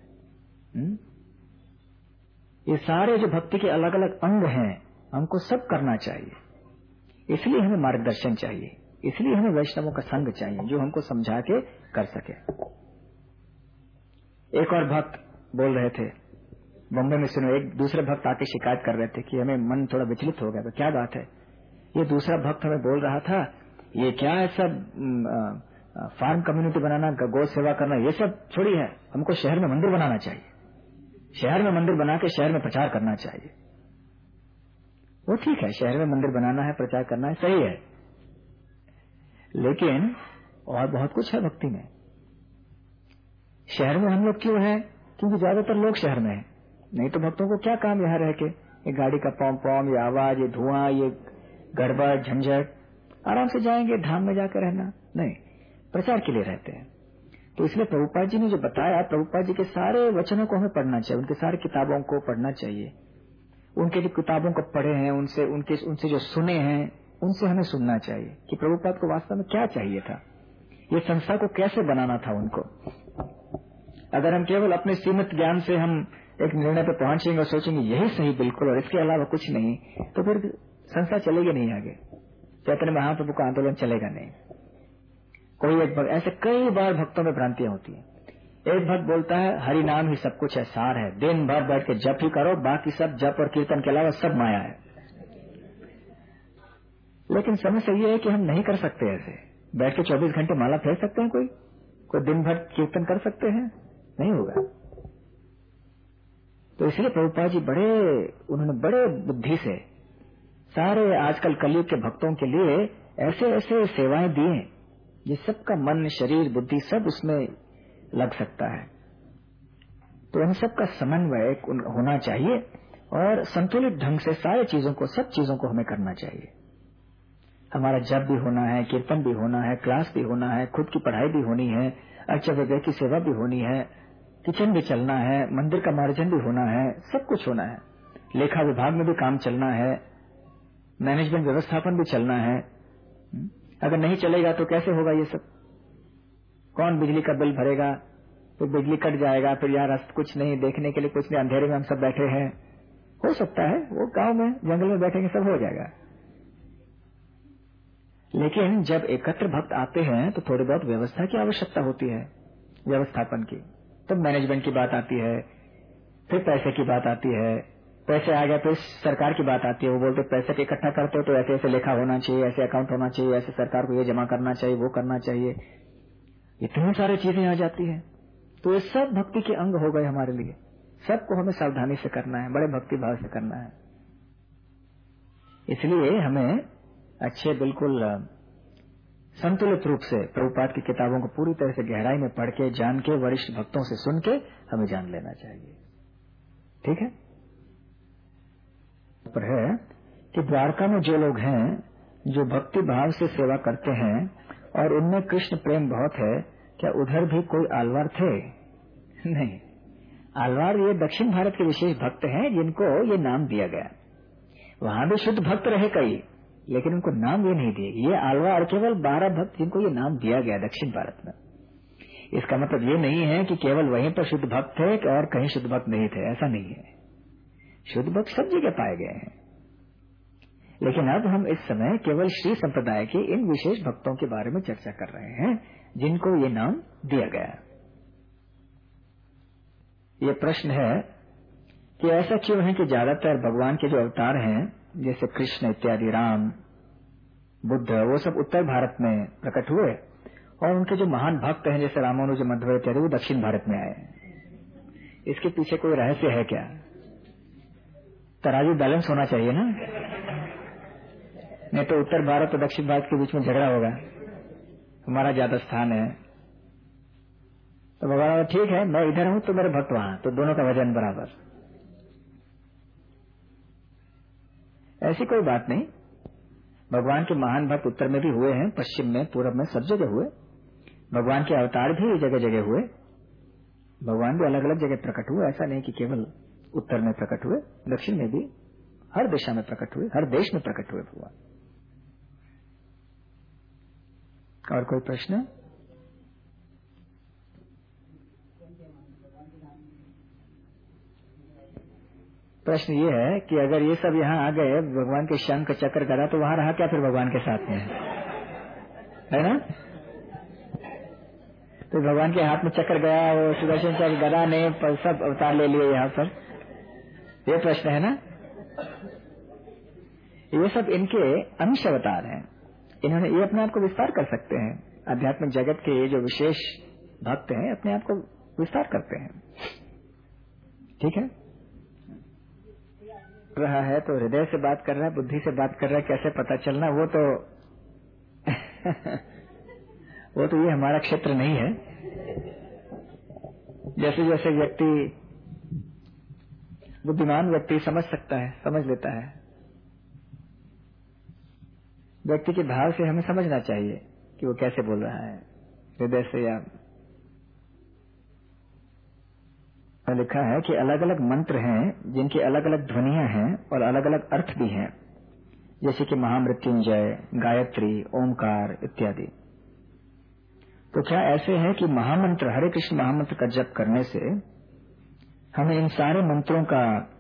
ये सारे जो भक्ति के अलग अलग अंग हैं, हमको सब करना चाहिए। इसलिए हमें मार्गदर्शन चाहिए, इसलिए हमें वैष्णवों का संग चाहिए जो हमको समझा के कर सके। एक और भक्त बोल रहे थे बॉम्बे में, सुनो, एक दूसरे भक्त आके शिकायत कर रहे थे कि हमें मन थोड़ा विचलित हो गया। तो क्या बात है? ये दूसरा भक्त हमें बोल रहा था, ये क्या है सब फार्म कम्युनिटी बनाना, गौ सेवा करना, ये सब छोड़ी है, हमको शहर में मंदिर बनाना चाहिए, शहर में मंदिर बना के शहर में प्रचार करना चाहिए। वो ठीक है, शहर में मंदिर बनाना है, प्रचार करना है, सही है, लेकिन और बहुत कुछ है भक्ति में। शहर में हम लोग क्यों हैं? क्योंकि ज्यादातर लोग शहर में हैं, नहीं तो भक्तों को क्या काम यहाँ रह के, ये गाड़ी का पॉम पॉम, ये आवाज, ये धुआं, ये गड़बड़ झंझट, आराम से जाएंगे धाम में जाकर रहना, नहीं, प्रचार के लिए रहते हैं। तो इसलिए प्रभुपाद जी ने जो बताया, प्रभुपाद जी के सारे वचनों को हमें पढ़ना चाहिए, उनके सारी किताबों को पढ़ना चाहिए, उनके जो किताबों को पढ़े हैं, उनसे जो सुने हैं, उनसे हमें सुनना चाहिए कि प्रभुपाद को वास्तव में क्या चाहिए था, ये संस्था को कैसे बनाना था उनको। अगर हम केवल अपने सीमित ज्ञान से हम एक निर्णय पर पहुंचेंगे और सोचेंगे यही सही बिल्कुल और इसके अलावा कुछ नहीं, तो फिर संस्था चलेगी नहीं आगे, चैतन्य महाप्रभु का आंदोलन चलेगा नहीं। कोई एक भक्त, ऐसे कई बार भक्तों में भ्रांतियां होती हैं। एक भक्त बोलता है हरि नाम ही सब कुछ है, सार है, दिन भर बैठ के जप ही करो, बाकी सब जप और कीर्तन के अलावा सब माया है। लेकिन समस्या ये है कि हम नहीं कर सकते ऐसे, बैठ के 24 घंटे माला फेर सकते हैं? कोई दिन भर कीर्तन कर सकते हैं? नहीं होगा। तो इसलिए प्रभुपाद जी उन्होंने बड़े बुद्धि से सारे आजकल कलयुग के भक्तों के लिए ऐसे ऐसे सेवाएं दी हैं जिस सबका मन, शरीर, बुद्धि सब उसमें लग सकता है। तो इन सबका समन्वय होना चाहिए और संतुलित ढंग से सारी चीजों को, सब चीजों को हमें करना चाहिए। हमारा जप भी होना है, कीर्तन भी होना है, क्लास भी होना है, खुद की पढ़ाई भी होनी है, अच्छा वगैरह की सेवा भी होनी है, किचन भी चलना है, मंदिर का मार्जन भी होना है, सब कुछ होना है, लेखा विभाग में भी काम चलना है, मैनेजमेंट व्यवस्थापन भी चलना है। अगर नहीं चलेगा तो कैसे होगा ये सब? कौन बिजली का बिल भरेगा? तो बिजली कट जाएगा, फिर यार कुछ नहीं, देखने के लिए कुछ नहीं, अंधेरे में हम सब बैठे हैं। हो सकता है वो गांव में जंगल में बैठेंगे, सब हो जाएगा। लेकिन जब एकत्र भक्त आते हैं तो थोड़ी बहुत व्यवस्था की आवश्यकता होती है, व्यवस्थापन की। तब मैनेजमेंट की बात आती है, फिर पैसे की बात आती है, पैसे आ गया तो सरकार की बात आती है। वो बोलते पैसे के इकट्ठा करते हो तो ऐसे ऐसे लेखा होना चाहिए, ऐसे अकाउंट होना चाहिए, ऐसे सरकार को ये जमा करना चाहिए, वो करना चाहिए, इतनी सारी चीजें आ जाती हैं। तो ये सब भक्ति के अंग हो गए हमारे लिए, सबको हमें सावधानी से करना है, बड़े भक्ति भाव से करना है। इसलिए हमें अच्छे बिल्कुल संतुलित रूप से प्रभुपाद की किताबों को पूरी तरह से गहराई में पढ़ के, जान के, वरिष्ठ भक्तों से सुन के हमें जान लेना चाहिए। ठीक है? पर है कि द्वारका में जो लोग हैं जो भक्ति भाव से सेवा करते हैं और उनमें कृष्ण प्रेम बहुत है, क्या उधर भी कोई आलवार थे? नहीं, आलवार ये दक्षिण भारत के विशेष भक्त हैं जिनको ये नाम दिया गया। वहां भी शुद्ध भक्त रहे कई, लेकिन उनको नाम ये नहीं दिए। ये आलवा और केवल 12 भक्त जिनको ये नाम दिया गया दक्षिण भारत में। इसका मतलब ये नहीं है कि केवल वहीं पर शुद्ध भक्त थे और कहीं शुद्ध भक्त नहीं थे, ऐसा नहीं है। शुद्ध भक्त सब जगह पाए गए हैं, लेकिन अब हम इस समय केवल श्री संप्रदाय के इन विशेष भक्तों के बारे में चर्चा कर रहे हैं जिनको ये नाम दिया गया। ये प्रश्न है कि ऐसा क्यों है कि ज्यादातर भगवान के जो अवतार हैं जैसे कृष्ण इत्यादि, राम, बुद्ध, वो सब उत्तर भारत में प्रकट हुए और उनके जो महान भक्त हैं जैसे रामानुज, मध्व इत्यादि वो दक्षिण भारत में आए। इसके पीछे कोई रहस्य है क्या? तराजू बैलेंस होना चाहिए ना, नहीं तो उत्तर भारत और दक्षिण भारत के बीच में झगड़ा होगा, हमारा ज्यादा स्थान है। तो भगवान ठीक है, मैं इधर हूं तो मेरे भक्त वहां, तो दोनों का वजन बराबर। ऐसी कोई बात नहीं। भगवान के महान भक्त उत्तर में भी हुए हैं, पश्चिम में, पूर्व में, सब जगह हुए। भगवान के अवतार भी जगह जगह हुए। भगवान भी अलग अलग जगह प्रकट हुए, ऐसा नहीं कि केवल उत्तर में प्रकट हुए, दक्षिण में भी, हर दिशा में प्रकट हुए, हर देश में प्रकट हुए भगवान। और कोई प्रश्न? प्रश्न ये है कि अगर ये सब यहाँ आ गए, भगवान के शंख चक्र गदा, तो वहां रहा क्या फिर भगवान के साथ में, है ना? तो भगवान के हाथ में चक्र गया, वो सुदर्शन चक्र गदा ने सब अवतार ले लिए यहाँ पर, ये प्रश्न है ना? ये सब इनके अंश अवतार हैं। इन्होंने ये अपने आप को विस्तार कर सकते हैं। आध्यात्मिक जगत के ये जो विशेष भक्त हैं अपने आप को विस्तार करते हैं। ठीक है, रहा है तो हृदय से बात कर रहा है, बुद्धि से बात कर रहा है, कैसे पता चलना, वो तो वो तो ये हमारा क्षेत्र नहीं है। जैसे जैसे व्यक्ति, बुद्धिमान व्यक्ति समझ सकता है, समझ लेता है। व्यक्ति के भाव से हमें समझना चाहिए कि वो कैसे बोल रहा है, हृदय से या। लिखा है कि अलग अलग मंत्र हैं जिनकी अलग अलग ध्वनियां हैं और अलग अलग अर्थ भी हैं, जैसे कि महामृत्युंजय, गायत्री, ओमकार इत्यादि। तो क्या ऐसे है कि महामंत्र, हरे कृष्ण महामंत्र का जप करने से हमें इन सारे मंत्रों का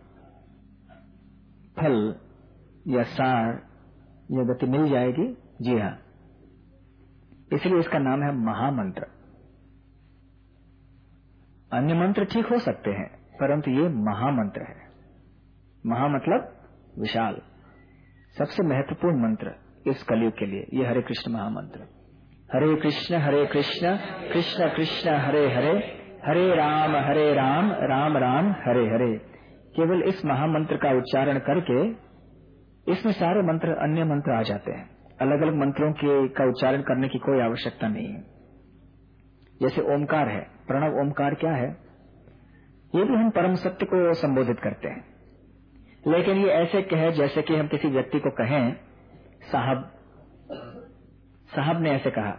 फल या सार या गति मिल जाएगी? जी हाँ, इसलिए इसका नाम है महामंत्र। अन्य मंत्र ठीक हो सकते हैं, परंतु ये महामंत्र है। महा मतलब विशाल, सबसे महत्वपूर्ण मंत्र इस कलयुग के लिए ये हरे कृष्ण महामंत्र। हरे कृष्ण कृष्ण कृष्ण हरे हरे, हरे राम राम राम हरे हरे। केवल इस महामंत्र का उच्चारण करके इसमें सारे मंत्र, अन्य मंत्र आ जाते हैं। अलग अलग मंत्रों का उच्चारण करने की कोई आवश्यकता नहीं है। जैसे ओमकार है, प्रणव ओमकार क्या है? ये भी हम परम सत्य को संबोधित करते हैं, लेकिन ये ऐसे कहे जैसे कि हम किसी व्यक्ति को कहें साहब, साहब ने ऐसे कहा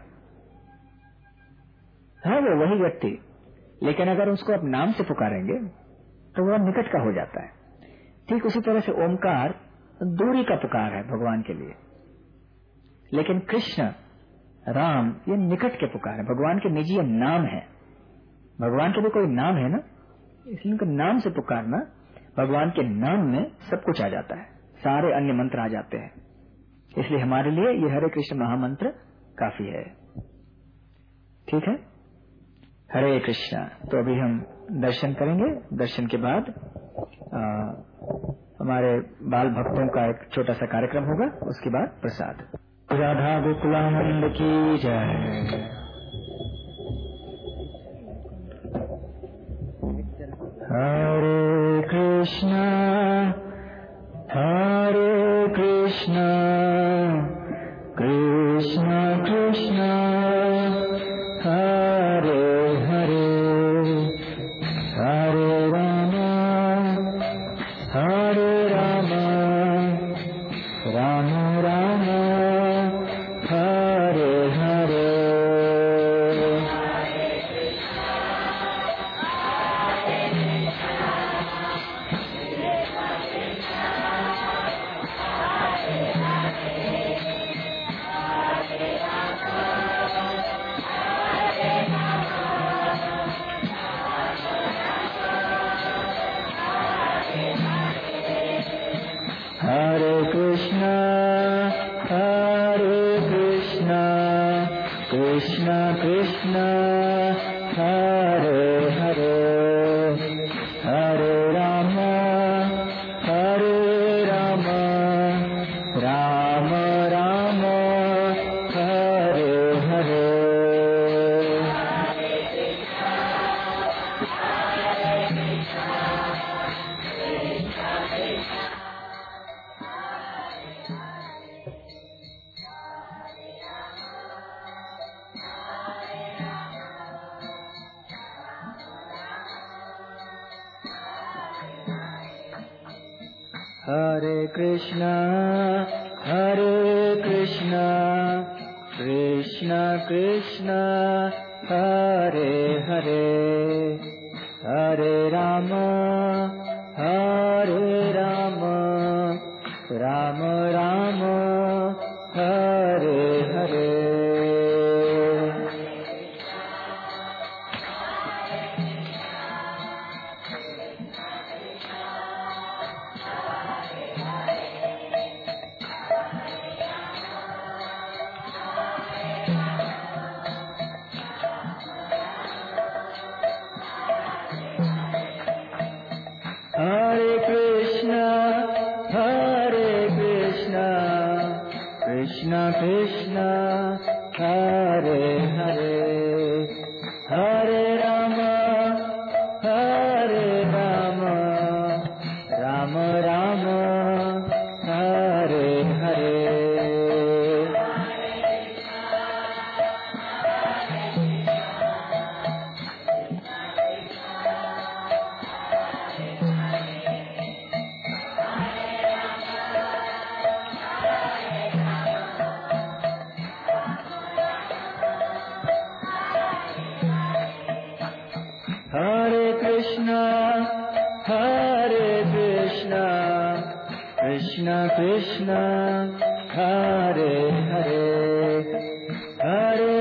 है, वो वही व्यक्ति, लेकिन अगर उसको आप नाम से पुकारेंगे तो वह निकट का हो जाता है। ठीक उसी तरह से ओमकार दूरी का पुकार है भगवान के लिए, लेकिन कृष्ण, राम ये निकट के पुकार है, भगवान के निजी नाम है। भगवान के भी कोई नाम है ना, इसलिए उनका नाम से पुकारना, भगवान के नाम में सब कुछ आ जाता है, सारे अन्य मंत्र आ जाते हैं। इसलिए हमारे लिए ये हरे कृष्ण महामंत्र काफी है। ठीक है, हरे कृष्णा। तो अभी हम दर्शन करेंगे, दर्शन के बाद हमारे बाल भक्तों का एक छोटा सा कार्यक्रम होगा, उसके बाद प्रसाद। राधा गोकुलानंद की जय। हरे कृष्णा कृष्णा कृष्णा हरे हरे, हरे राम राम राम हरे हरे। कृष्ण हरे हरे हरे राम राम राम हरे हरे। हरे कृष्णा कृष्णा कृष्णा हरे हरे हरे राम राम राम हरे हरे। हरे कृष्णा कृष्णा कृष्णा हरे हरे हरे राम राम राम हरे हरे। हरे कृष्णा कृष्णा कृष्णा हरे हरे हरे